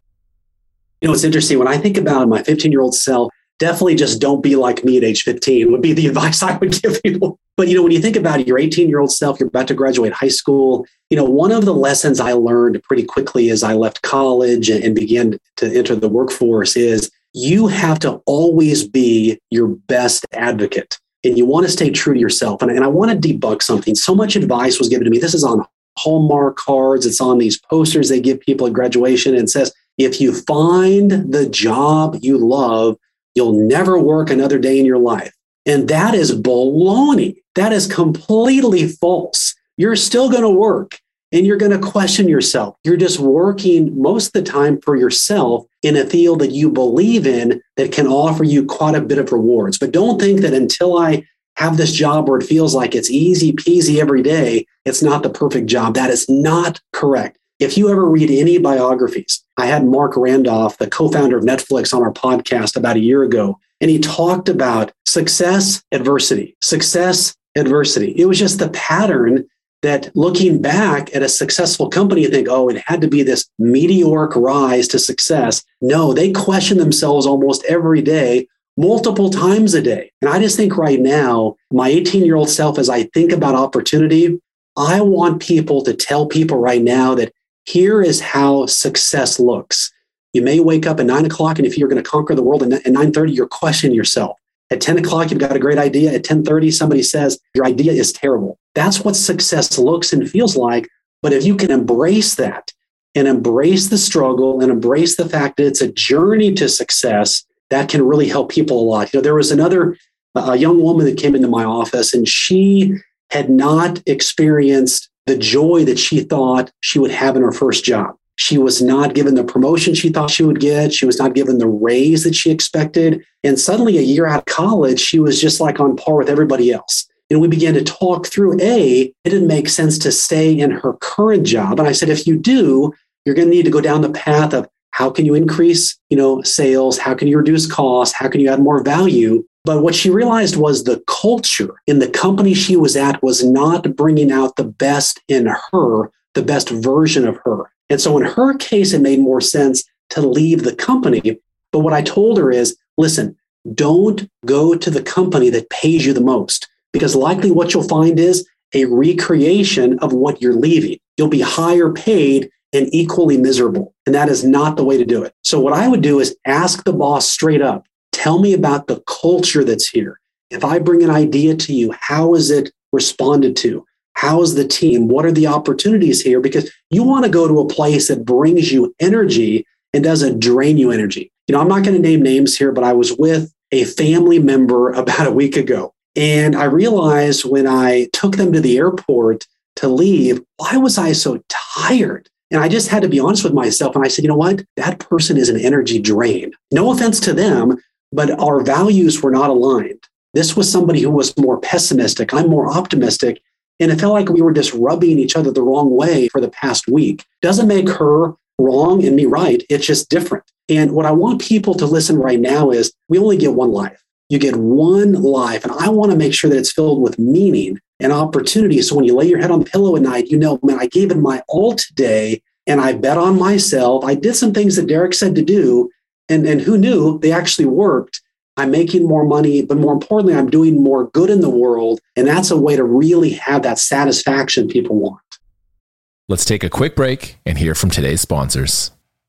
You know, it's interesting. When I think about my fifteen year old self, definitely just don't be like me at age fifteen would be the advice I would give people. But, you know, when you think about it, your eighteen year old self, you're about to graduate high school. You know, one of the lessons I learned pretty quickly as I left college and began to enter the workforce is you have to always be your best advocate and you want to stay true to yourself. And, and I want to debug something. So much advice was given to me. This is on Hallmark cards. It's on these posters they give people at graduation. And it says, if you find the job you love, you'll never work another day in your life. And that is baloney. That is completely false. You're still going to work and you're going to question yourself. You're just working most of the time for yourself in a field that you believe in that can offer you quite a bit of rewards. But don't think that until I have this job where it feels like it's easy peasy every day, it's not the perfect job. That is not correct. If you ever read any biographies, I had Mark Randolph, the co-founder of Netflix, on our podcast about a year ago, and he talked about success, adversity, success, adversity. It was just the pattern that looking back at a successful company, you think, oh, it had to be this meteoric rise to success. No, they question themselves almost every day, multiple times a day. And I just think right now, my eighteen year old self, as I think about opportunity, I want people to tell people right now that here is how success looks. You may wake up at nine o'clock, and if you're going to conquer the world at nine thirty, you're questioning yourself. At ten o'clock, you've got a great idea. At ten thirty, somebody says, your idea is terrible. That's what success looks and feels like. But if you can embrace that and embrace the struggle and embrace the fact that it's a journey to success, that can really help people a lot. You know, there was another a young woman that came into my office, and she had not experienced the joy that she thought she would have in her first job. She was not given the promotion she thought she would get. She was not given the raise that she expected. And suddenly a year out of college, she was just like on par with everybody else. And we began to talk through, A, it didn't make sense to stay in her current job. And I said, if you do, you're going to need to go down the path of how can you increase, you know, sales? How can you reduce costs? How can you add more value? But what she realized was the culture in the company she was at was not bringing out the best in her, the best version of her. And so in her case, it made more sense to leave the company. But what I told her is, listen, don't go to the company that pays you the most, because likely what you'll find is a recreation of what you're leaving. You'll be higher paid and equally miserable. And that is not the way to do it. So what I would do is ask the boss straight up, tell me about the culture that's here. If I bring an idea to you, how is it responded to? How is the team? What are the opportunities here? Because you want to go to a place that brings you energy and doesn't drain you energy. You know, I'm not going to name names here, but I was with a family member about a week ago. And I realized when I took them to the airport to leave, why was I so tired? And I just had to be honest with myself. And I said, you know what? That person is an energy drain. No offense to them, but our values were not aligned. This was somebody who was more pessimistic. I'm more optimistic. And it felt like we were just rubbing each other the wrong way for the past week. Doesn't make her wrong and me right. It's just different. And what I want people to listen right now is we only get one life. You get one life. And I want to make sure that it's filled with meaning and opportunity. So when you lay your head on the pillow at night, you know, man, I gave it my all today and I bet on myself. I did some things that Derek said to do. And, and who knew they actually worked. I'm making more money, but more importantly, I'm doing more good in the world. And that's a way to really have that satisfaction people want. Let's take a quick break and hear from today's sponsors.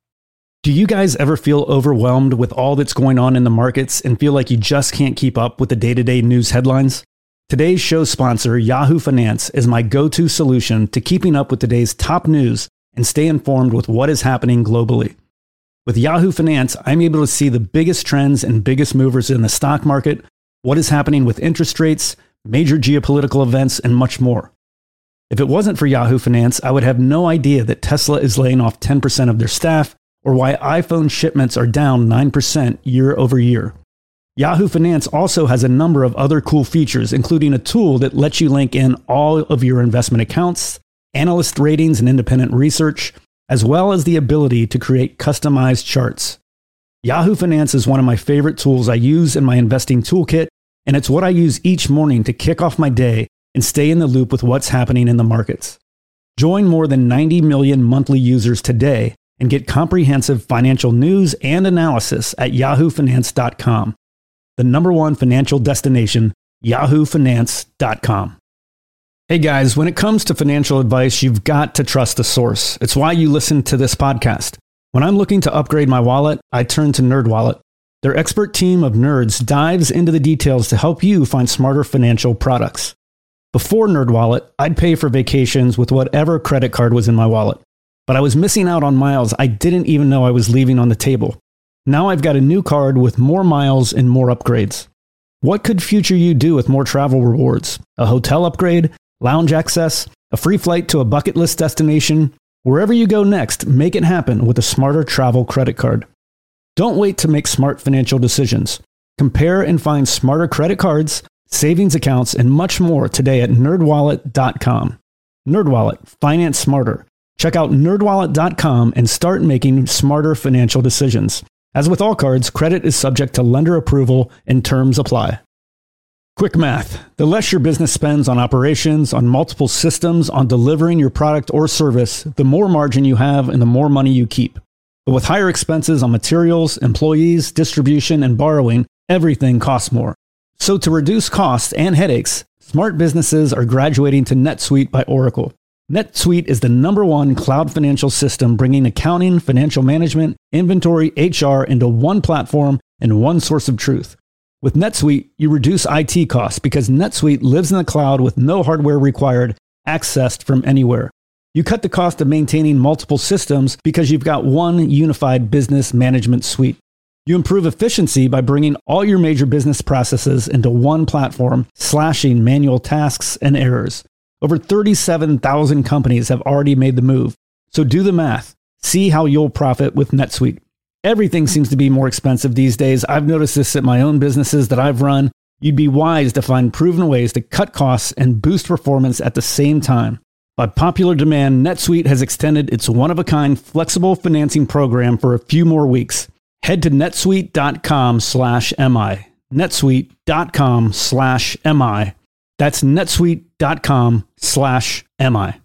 Do you guys ever feel overwhelmed with all that's going on in the markets and feel like you just can't keep up with the day-to-day news headlines? Today's show sponsor, Yahoo Finance, is my go-to solution to keeping up with today's top news and stay informed with what is happening globally. With Yahoo Finance, I'm able to see the biggest trends and biggest movers in the stock market, what is happening with interest rates, major geopolitical events, and much more. If it wasn't for Yahoo Finance, I would have no idea that Tesla is laying off ten percent of their staff or why iPhone shipments are down nine percent year over year. Yahoo Finance also has a number of other cool features, including a tool that lets you link in all of your investment accounts, analyst ratings and independent research, as well as the ability to create customized charts. Yahoo Finance is one of my favorite tools I use in my investing toolkit, and it's what I use each morning to kick off my day and stay in the loop with what's happening in the markets. Join more than ninety million monthly users today and get comprehensive financial news and analysis at yahoo finance dot com. The number one financial destination, yahoo finance dot com. Hey guys, when it comes to financial advice, you've got to trust the source. It's why you listen to this podcast. When I'm looking to upgrade my wallet, I turn to NerdWallet. Their expert team of nerds dives into the details to help you find smarter financial products. Before NerdWallet, I'd pay for vacations with whatever credit card was in my wallet. But I was missing out on miles I didn't even know I was leaving on the table. Now I've got a new card with more miles and more upgrades. What could future you do with more travel rewards? A hotel upgrade? Lounge access, a free flight to a bucket list destination? Wherever you go next, make it happen with a smarter travel credit card. Don't wait to make smart financial decisions. Compare and find smarter credit cards, savings accounts, and much more today at nerd wallet dot com. NerdWallet, finance smarter. Check out nerd wallet dot com and start making smarter financial decisions. As with all cards, credit is subject to lender approval and terms apply. Quick math. The less your business spends on operations, on multiple systems, on delivering your product or service, the more margin you have and the more money you keep. But with higher expenses on materials, employees, distribution, and borrowing, everything costs more. So to reduce costs and headaches, smart businesses are graduating to NetSuite by Oracle. NetSuite is the number one cloud financial system bringing accounting, financial management, inventory, H R into one platform and one source of truth. With NetSuite, you reduce I T costs because NetSuite lives in the cloud with no hardware required, accessed from anywhere. You cut the cost of maintaining multiple systems because you've got one unified business management suite. You improve efficiency by bringing all your major business processes into one platform, slashing manual tasks and errors. Over thirty-seven thousand companies have already made the move. So do the math. See how you'll profit with NetSuite. Everything seems to be more expensive these days. I've noticed this at my own businesses that I've run. You'd be wise to find proven ways to cut costs and boost performance at the same time. By popular demand, NetSuite has extended its one-of-a-kind flexible financing program for a few more weeks. Head to netsuite dot com slash M I. netsuite dot com slash M I. That's netsuite dot com slash M I.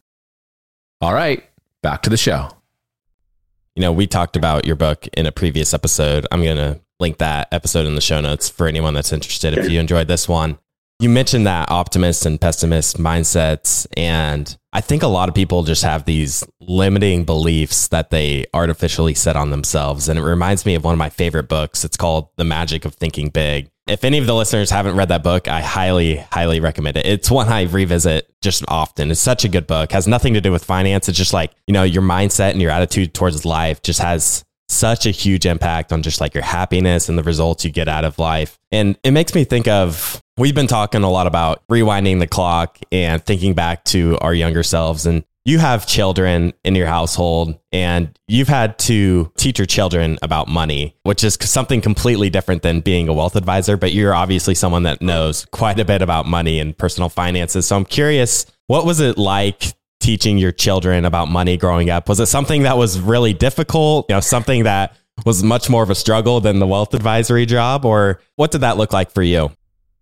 All right, back to the show. You know, we talked about your book in a previous episode. I'm going to link that episode in the show notes for anyone that's interested if you enjoyed this one. You mentioned that optimist and pessimist mindsets. And I think a lot of people just have these limiting beliefs that they artificially set on themselves. And it reminds me of one of my favorite books. It's called The Magic of Thinking Big. If any of the listeners haven't read that book, I highly, highly recommend it. It's one I revisit just often. It's such a good book. It has nothing to do with finance. It's just like, you know, your mindset and your attitude towards life just has such a huge impact on just like your happiness and the results you get out of life. And it makes me think of, we've been talking a lot about rewinding the clock and thinking back to our younger selves. And you have children in your household and you've had to teach your children about money, which is something completely different than being a wealth advisor. But you're obviously someone that knows quite a bit about money and personal finances. So I'm curious, what was it like teaching your children about money growing up? Was it something that was really difficult? You know, something that was much more of a struggle than the wealth advisory job? Or what did that look like for you?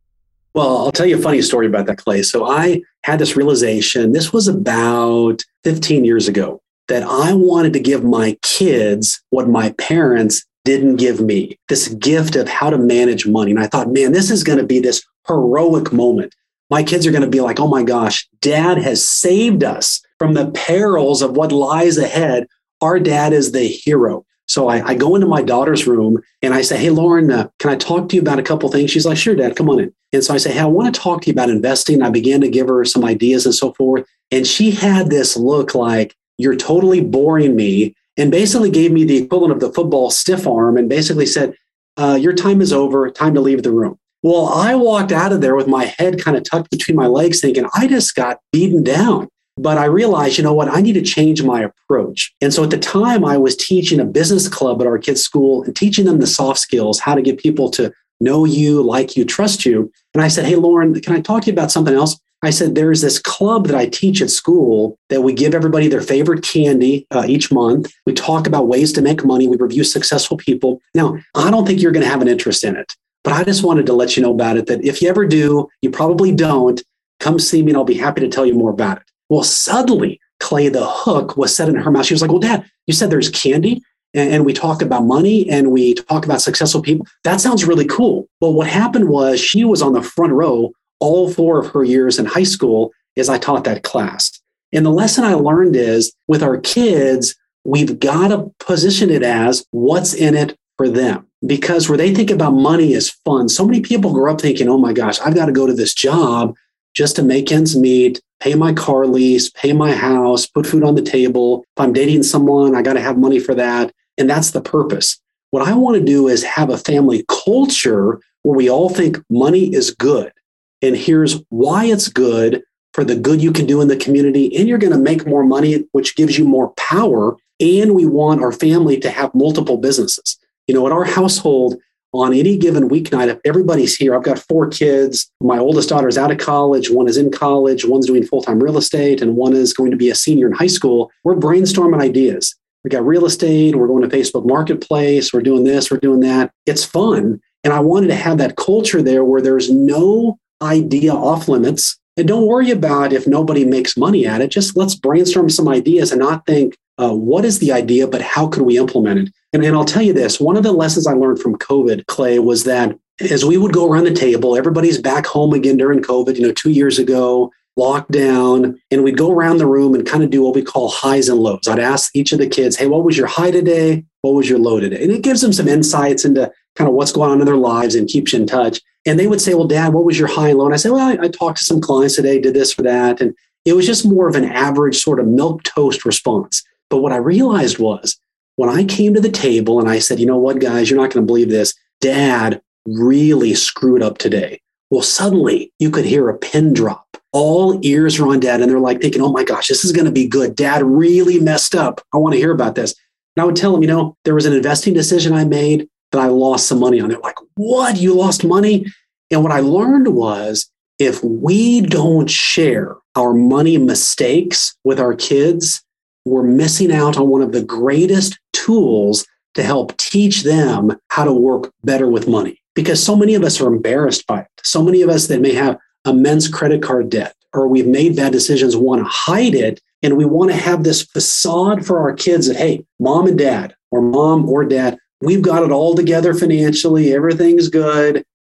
Well, I'll tell you a funny story about that, Clay. So I had this realization, this was about fifteen years ago, that I wanted to give my kids what my parents didn't give me, this gift of how to manage money. And I thought, man, this is going to be this heroic moment. My kids are going to be like, oh my gosh, dad has saved us from the perils of what lies ahead. Our dad is the hero. So I, I go into my daughter's room and I say, hey, Lauren, uh, can I talk to you about a couple of things? She's like, sure, Dad, come on in. And so I say, hey, I want to talk to you about investing. I began to give her some ideas and so forth. And she had this look like, you're totally boring me, and basically gave me the equivalent of the football stiff arm and basically said, uh, your time is over, time to leave the room. Well, I walked out of there with my head kind of tucked between my legs thinking, I just got beaten down. But I realized, you know what, I need to change my approach. And so at the time, I was teaching a business club at our kids' school and teaching them the soft skills, how to get people to know you, like you, trust you. And I said, hey, Lauren, can I talk to you about something else? I said, there's this club that I teach at school that we give everybody their favorite candy uh, each month. We talk about ways to make money. We review successful people. Now, I don't think you're going to have an interest in it, but I just wanted to let you know about it, that if you ever do, you probably don't, come see me and I'll be happy to tell you more about it. Well, suddenly, Clay, the hook was set in her mouth. She was like, well, Dad, you said there's candy and, and we talk about money and we talk about successful people. That sounds really cool. Well, what happened was she was on the front row all four of her years in high school as I taught that class. And the lesson I learned is with our kids, we've got to position it as what's in it for them. Because where they think about money is fun. So many people grow up thinking, oh my gosh, I've got to go to this job just to make ends meet, pay my car lease, pay my house, put food on the table. If I'm dating someone, I got to have money for that. And that's the purpose. What I want to do is have a family culture where we all think money is good. And here's why it's good, for the good you can do in the community. And you're going to make more money, which gives you more power. And we want our family to have multiple businesses. You know, at our household, on any given weeknight, if everybody's here, I've got four kids. My oldest daughter is out of college. One is in college. One's doing full-time real estate. And one is going to be a senior in high school. We're brainstorming ideas. We got real estate. We're going to Facebook Marketplace. We're doing this. We're doing that. It's fun. And I wanted to have that culture there where there's no idea off limits. And don't worry about if nobody makes money at it. Just let's brainstorm some ideas and not think, uh, what is the idea, but how could we implement it? And, and I'll tell you this, one of the lessons I learned from COVID, Clay, was that as we would go around the table, everybody's back home again during COVID, you know, two years ago, lockdown, and we'd go around the room and kind of do what we call highs and lows. I'd ask each of the kids, hey, what was your high today? What was your low today? And it gives them some insights into kind of what's going on in their lives and keeps you in touch. And they would say, well, Dad, what was your high and low? And I said, well, I, I talked to some clients today, did this or that. And it was just more of an average sort of milquetoast response. But what I realized was when I came to the table and I said, you know what, guys, you're not going to believe this. Dad really screwed up today. Well, suddenly you could hear a pin drop. All ears are on Dad. And they're like thinking, oh my gosh, this is going to be good. Dad really messed up. I want to hear about this. And I would tell them, you know, there was an investing decision I made that I lost some money on. They're like, what? You lost money? And what I learned was if we don't share our money mistakes with our kids, we're missing out on one of the greatest tools to help teach them how to work better with money. Because so many of us are embarrassed by it. So many of us that may have immense credit card debt, or we've made bad decisions, want to hide it. And we want to have this facade for our kids that, hey, mom and dad, or mom or dad, we've got it all together financially. Everything's good.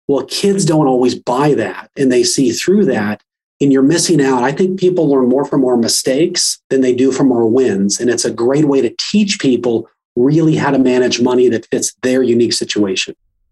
Well, kids don't always buy that and they see through that. And you're missing out. I think people learn more from our mistakes than they do from our wins. And it's a great way to teach people really how to manage money that fits their unique situation.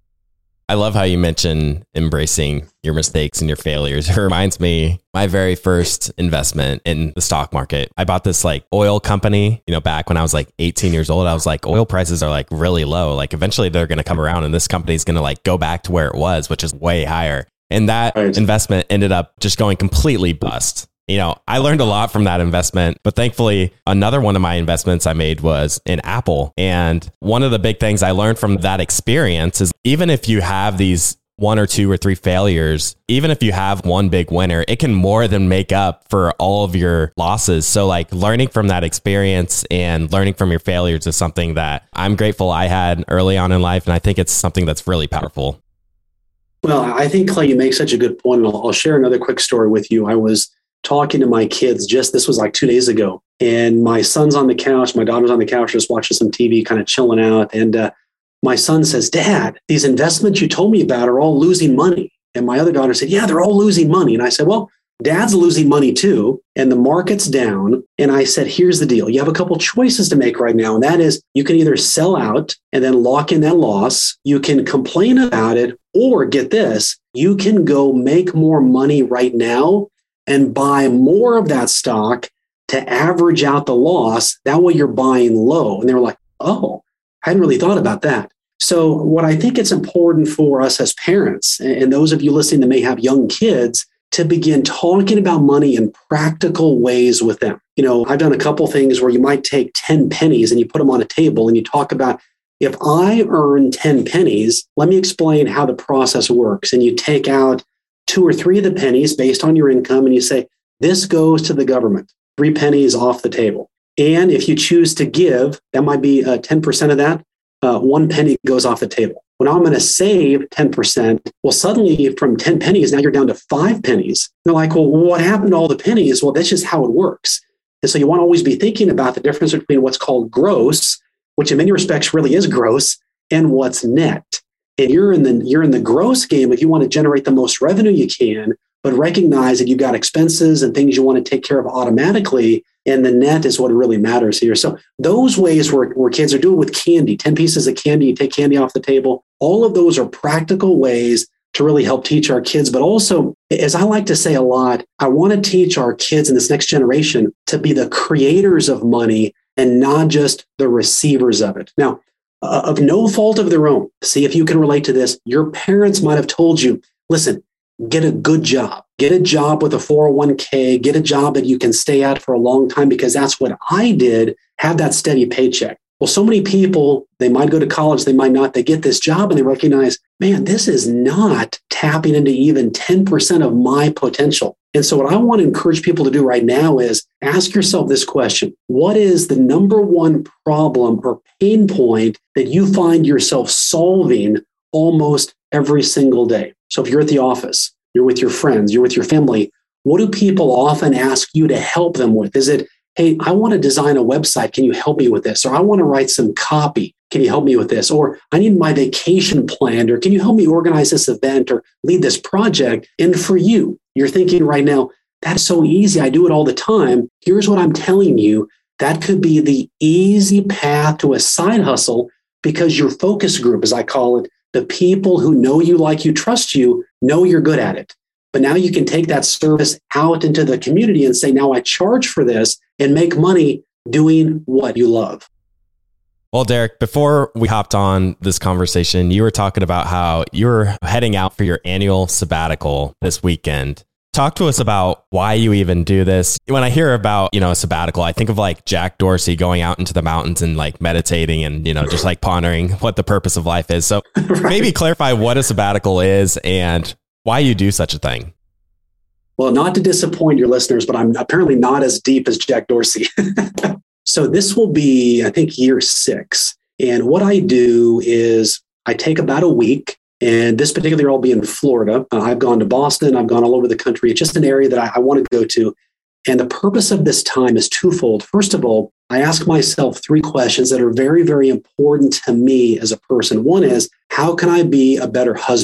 I love how you mention embracing your mistakes and your failures. It reminds me my very first investment in the stock market. I bought this like oil company, you know, back when I was like eighteen years old. I was like, oil prices are like really low. Like eventually they're going to come around and this company is going to like go back to where it was, which is way higher. And that right. investment ended up just going completely bust. You know, I learned a lot from that investment, but thankfully another one of my investments I made was in Apple. And one of the big things I learned from that experience is even if you have these one or two or three failures, even if you have one big winner, it can more than make up for all of your losses. So like learning from that experience and learning from your failures is something that I'm grateful I had early on in life. And I think it's something that's really powerful. Well, I think, Clay, you make such a good point. And I'll, I'll share another quick story with you. I was talking to my kids just, this was like two days ago. And my son's on the couch, my daughter's on the couch, just watching some T V, kind of chilling out. And uh, my son says, Dad, these investments you told me about are all losing money. And my other daughter said, yeah, they're all losing money. And I said, well, Dad's losing money too. And the market's down. And I said, here's the deal. You have a couple choices to make right now. And that is you can either sell out and then lock in that loss. You can complain about it, or get this, you can go make more money right now and buy more of that stock to average out the loss. That way you're buying low. And they were like, oh, I hadn't really thought about that. So what I think it's important for us as parents, and those of you listening that may have young kids, to begin talking about money in practical ways with them. You know, I've done a couple things where you might take ten pennies and you put them on a table and you talk about, if I earn ten pennies, let me explain how the process works. And you take out two or three of the pennies based on your income and you say, this goes to the government, three pennies off the table. And if you choose to give, that might be uh, ten percent of that, uh, one penny goes off the table. Well, now I'm going to save ten percent. Well, suddenly from ten pennies, now you're down to five pennies. They're like, well, what happened to all the pennies? Well, that's just how it works. And so you want to always be thinking about the difference between what's called gross, which in many respects really is gross, and what's net. And you're in the you're in the gross game if you want to generate the most revenue you can, but recognize that you've got expenses and things you want to take care of automatically. And the net is what really matters here. So those ways where, where kids are doing with candy, ten pieces of candy, you take candy off the table. All of those are practical ways to really help teach our kids. But also, as I like to say a lot, I want to teach our kids in this next generation to be the creators of money and not just the receivers of it. Now, uh, of no fault of their own, see if you can relate to this. Your parents might have told you, listen, get a good job, get a job with a four oh one k, get a job that you can stay at for a long time because that's what I did, have that steady paycheck. Well, so many people, they might go to college, they might not, they get this job and they recognize, man, this is not tapping into even ten percent of my potential. And so what I want to encourage people to do right now is ask yourself this question. What is the number one problem or pain point that you find yourself solving almost every single day? So if you're at the office, you're with your friends, you're with your family, what do people often ask you to help them with? Is it, hey, I want to design a website. Can you help me with this? Or I want to write some copy. Can you help me with this? Or I need my vacation planned. Or can you help me organize this event or lead this project? And for you, you're thinking right now, that's so easy. I do it all the time. Here's what I'm telling you. That could be the easy path to a side hustle because your focus group, as I call it, the people who know you, like you, trust you, know you're good at it. But now you can take that service out into the community and say, now I charge for this and make money doing what you love. Well, Derek, before we hopped on this conversation, you were talking about how you're heading out for your annual sabbatical this weekend. Talk to us about why you even do this. When I hear about, you know, a sabbatical, I think of like Jack Dorsey going out into the mountains and like meditating and, you know, just like pondering what the purpose of life is. So right. Maybe clarify what a sabbatical is and why you do such a thing. Well, not to disappoint your listeners, but I'm apparently not as deep as Jack Dorsey. So this will be, I think, year six. And what I do is I take about a week. And this particular year, I'll be in Florida. Uh, I've gone to Boston. I've gone all over the country. It's just an area that I, I want to go to. And the purpose of this time is twofold. First of all, I ask myself three questions that are very, very important to me as a person. One is, how can I be a better husband?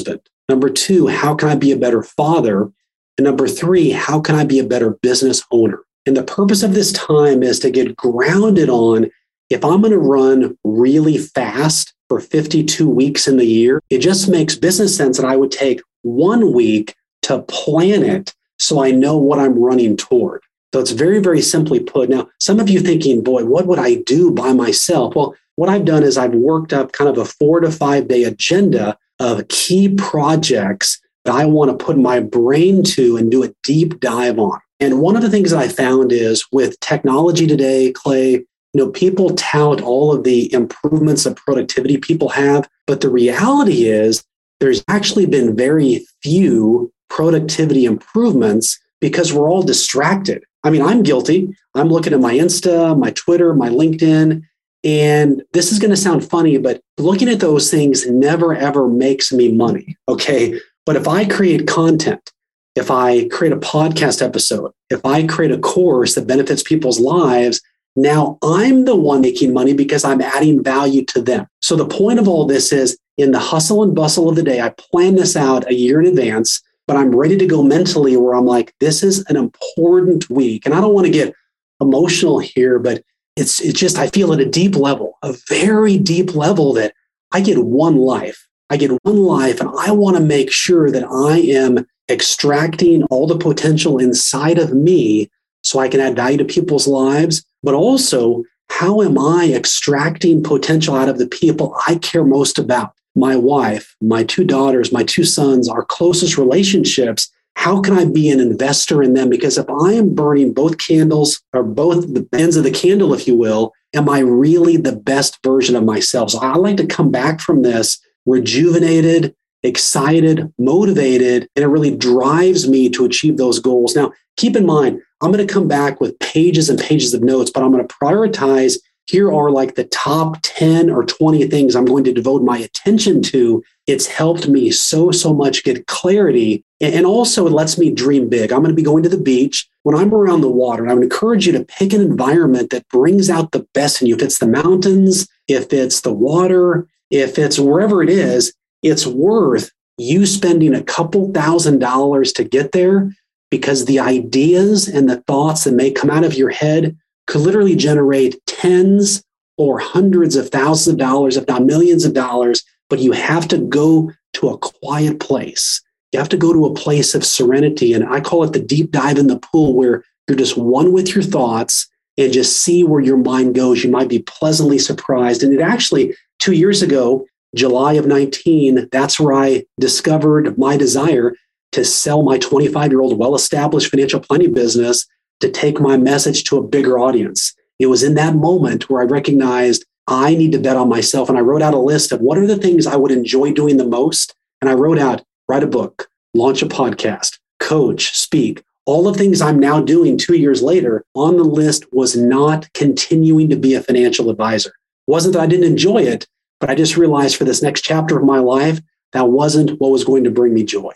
Number two, how can I be a better father? And number three, how can I be a better business owner? And the purpose of this time is to get grounded on, if I'm going to run really fast for fifty-two weeks in the year, it just makes business sense that I would take one week to plan it so I know what I'm running toward. So it's very, very simply put. Now, some of you thinking, boy, what would I do by myself? Well, what I've done is I've worked up kind of a four to five day agenda of key projects that I want to put my brain to and do a deep dive on. And one of the things that I found is with technology today, Clay, you know, people tout all of the improvements of productivity people have, but the reality is there's actually been very few productivity improvements because we're all distracted. I mean, I'm guilty. I'm looking at my Insta, my Twitter, my LinkedIn, and this is going to sound funny, but looking at those things never, ever makes me money. Okay. But if I create content, if I create a podcast episode, if I create a course that benefits people's lives, now I'm the one making money because I'm adding value to them. So the point of all this is, in the hustle and bustle of the day, I plan this out a year in advance, but I'm ready to go mentally where I'm like, this is an important week. And I don't want to get emotional here, but it's it's just, I feel at a deep level, a very deep level, that I get one life. I get one life, and I want to make sure that I am extracting all the potential inside of me so I can add value to people's lives. But also, how am I extracting potential out of the people I care most about? My wife, my two daughters, my two sons, our closest relationships. How can I be an investor in them? Because if I am burning both candles, or both the ends of the candle, if you will, am I really the best version of myself? So I like to come back from this rejuvenated, excited, motivated, and it really drives me to achieve those goals. Now, keep in mind, I'm going to come back with pages and pages of notes, but I'm going to prioritize. Here are like the top ten or twenty things I'm going to devote my attention to. It's helped me so, so much get clarity. And also it lets me dream big. I'm going to be going to the beach. When I'm around the water, I would encourage you to pick an environment that brings out the best in you. If it's the mountains, if it's the water, if it's wherever it is, it's worth you spending a couple thousand dollars to get there, because the ideas and the thoughts that may come out of your head could literally generate tens or hundreds of thousands of dollars, if not millions of dollars. But you have to go to a quiet place. You have to go to a place of serenity. And I call it the deep dive in the pool, where you're just one with your thoughts and just see where your mind goes. You might be pleasantly surprised. And it actually, two years ago, July of nineteen, that's where I discovered my desire to sell my twenty-five-year-old well-established financial planning business, to take my message to a bigger audience. It was in that moment where I recognized I need to bet on myself. And I wrote out a list of what are the things I would enjoy doing the most. And I wrote out, write a book, launch a podcast, coach, speak. All the things I'm now doing two years later. On the list was not continuing to be a financial advisor. It wasn't that I didn't enjoy it, but I just realized for this next chapter of my life, that wasn't what was going to bring me joy.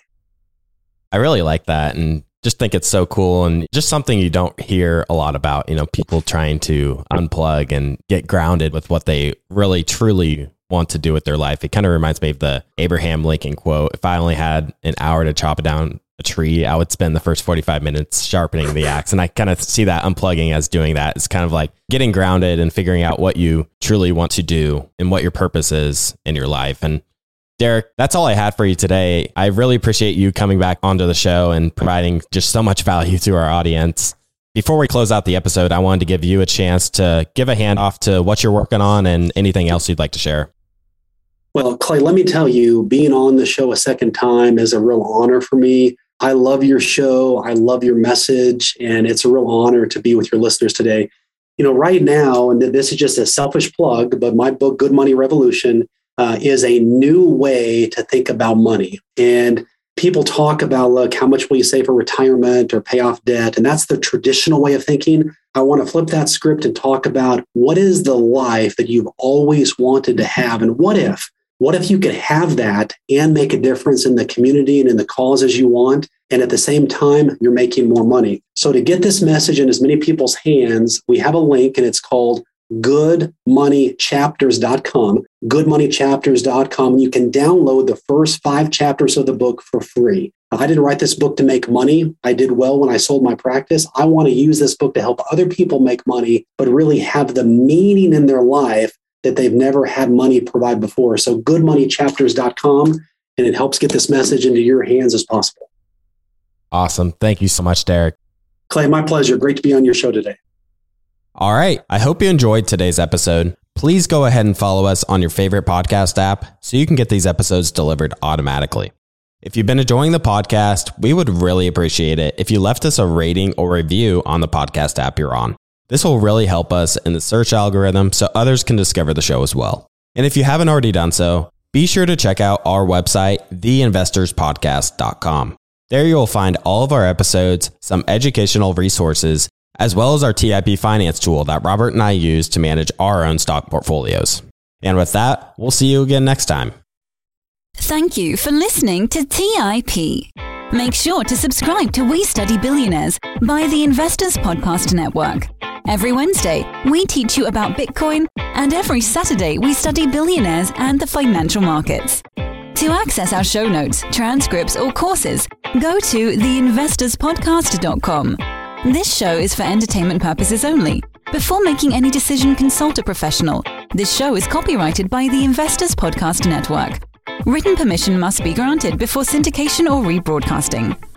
I really like that, and just think it's so cool, and just something you don't hear a lot about, you know, people trying to unplug and get grounded with what they really truly want to do with their life. It kind of reminds me of the Abraham Lincoln quote: if I only had an hour to chop down a tree, I would spend the first forty-five minutes sharpening the axe. And I kind of see that unplugging as doing that. It's kind of like getting grounded and figuring out what you truly want to do and what your purpose is in your life. And Derek, that's all I had for you today. I really appreciate you coming back onto the show and providing just so much value to our audience. Before we close out the episode, I wanted to give you a chance to give a hand off to what you're working on and anything else you'd like to share. Well, Clay, let me tell you, being on the show a second time is a real honor for me. I love your show. I love your message, and it's a real honor to be with your listeners today. You know, right now, and this is just a selfish plug, but my book, Good Money Revolution, uh, is a new way to think about money. And people talk about, look, how much will you save for retirement or pay off debt? And that's the traditional way of thinking. I want to flip that script and talk about what is the life that you've always wanted to have, and what if? What if you could have that and make a difference in the community and in the causes you want, and at the same time, you're making more money? So to get this message in as many people's hands, we have a link, and it's called good money chapters dot com, good money chapters dot com. You can download the first five chapters of the book for free. I didn't write this book to make money. I did well when I sold my practice. I want to use this book to help other people make money, but really have the meaning in their life that they've never had money provide before. So good money chapters dot com, and it helps get this message into your hands as possible. Awesome. Thank you so much, Derek. Clay, my pleasure. Great to be on your show today. All right. I hope you enjoyed today's episode. Please go ahead and follow us on your favorite podcast app so you can get these episodes delivered automatically. If you've been enjoying the podcast, we would really appreciate it if you left us a rating or review on the podcast app you're on. This will really help us in the search algorithm so others can discover the show as well. And if you haven't already done so, be sure to check out our website, the investors podcast dot com. There you will find all of our episodes, some educational resources, as well as our T I P finance tool that Robert and I use to manage our own stock portfolios. And with that, we'll see you again next time. Thank you for listening to T I P. Make sure to subscribe to We Study Billionaires by the Investors Podcast Network. Every Wednesday, we teach you about Bitcoin, and every Saturday, we study billionaires and the financial markets. To access our show notes, transcripts, or courses, go to the investors podcast dot com. This show is for entertainment purposes only. Before making any decision, consult a professional. This show is copyrighted by the Investors Podcast Network. Written permission must be granted before syndication or rebroadcasting.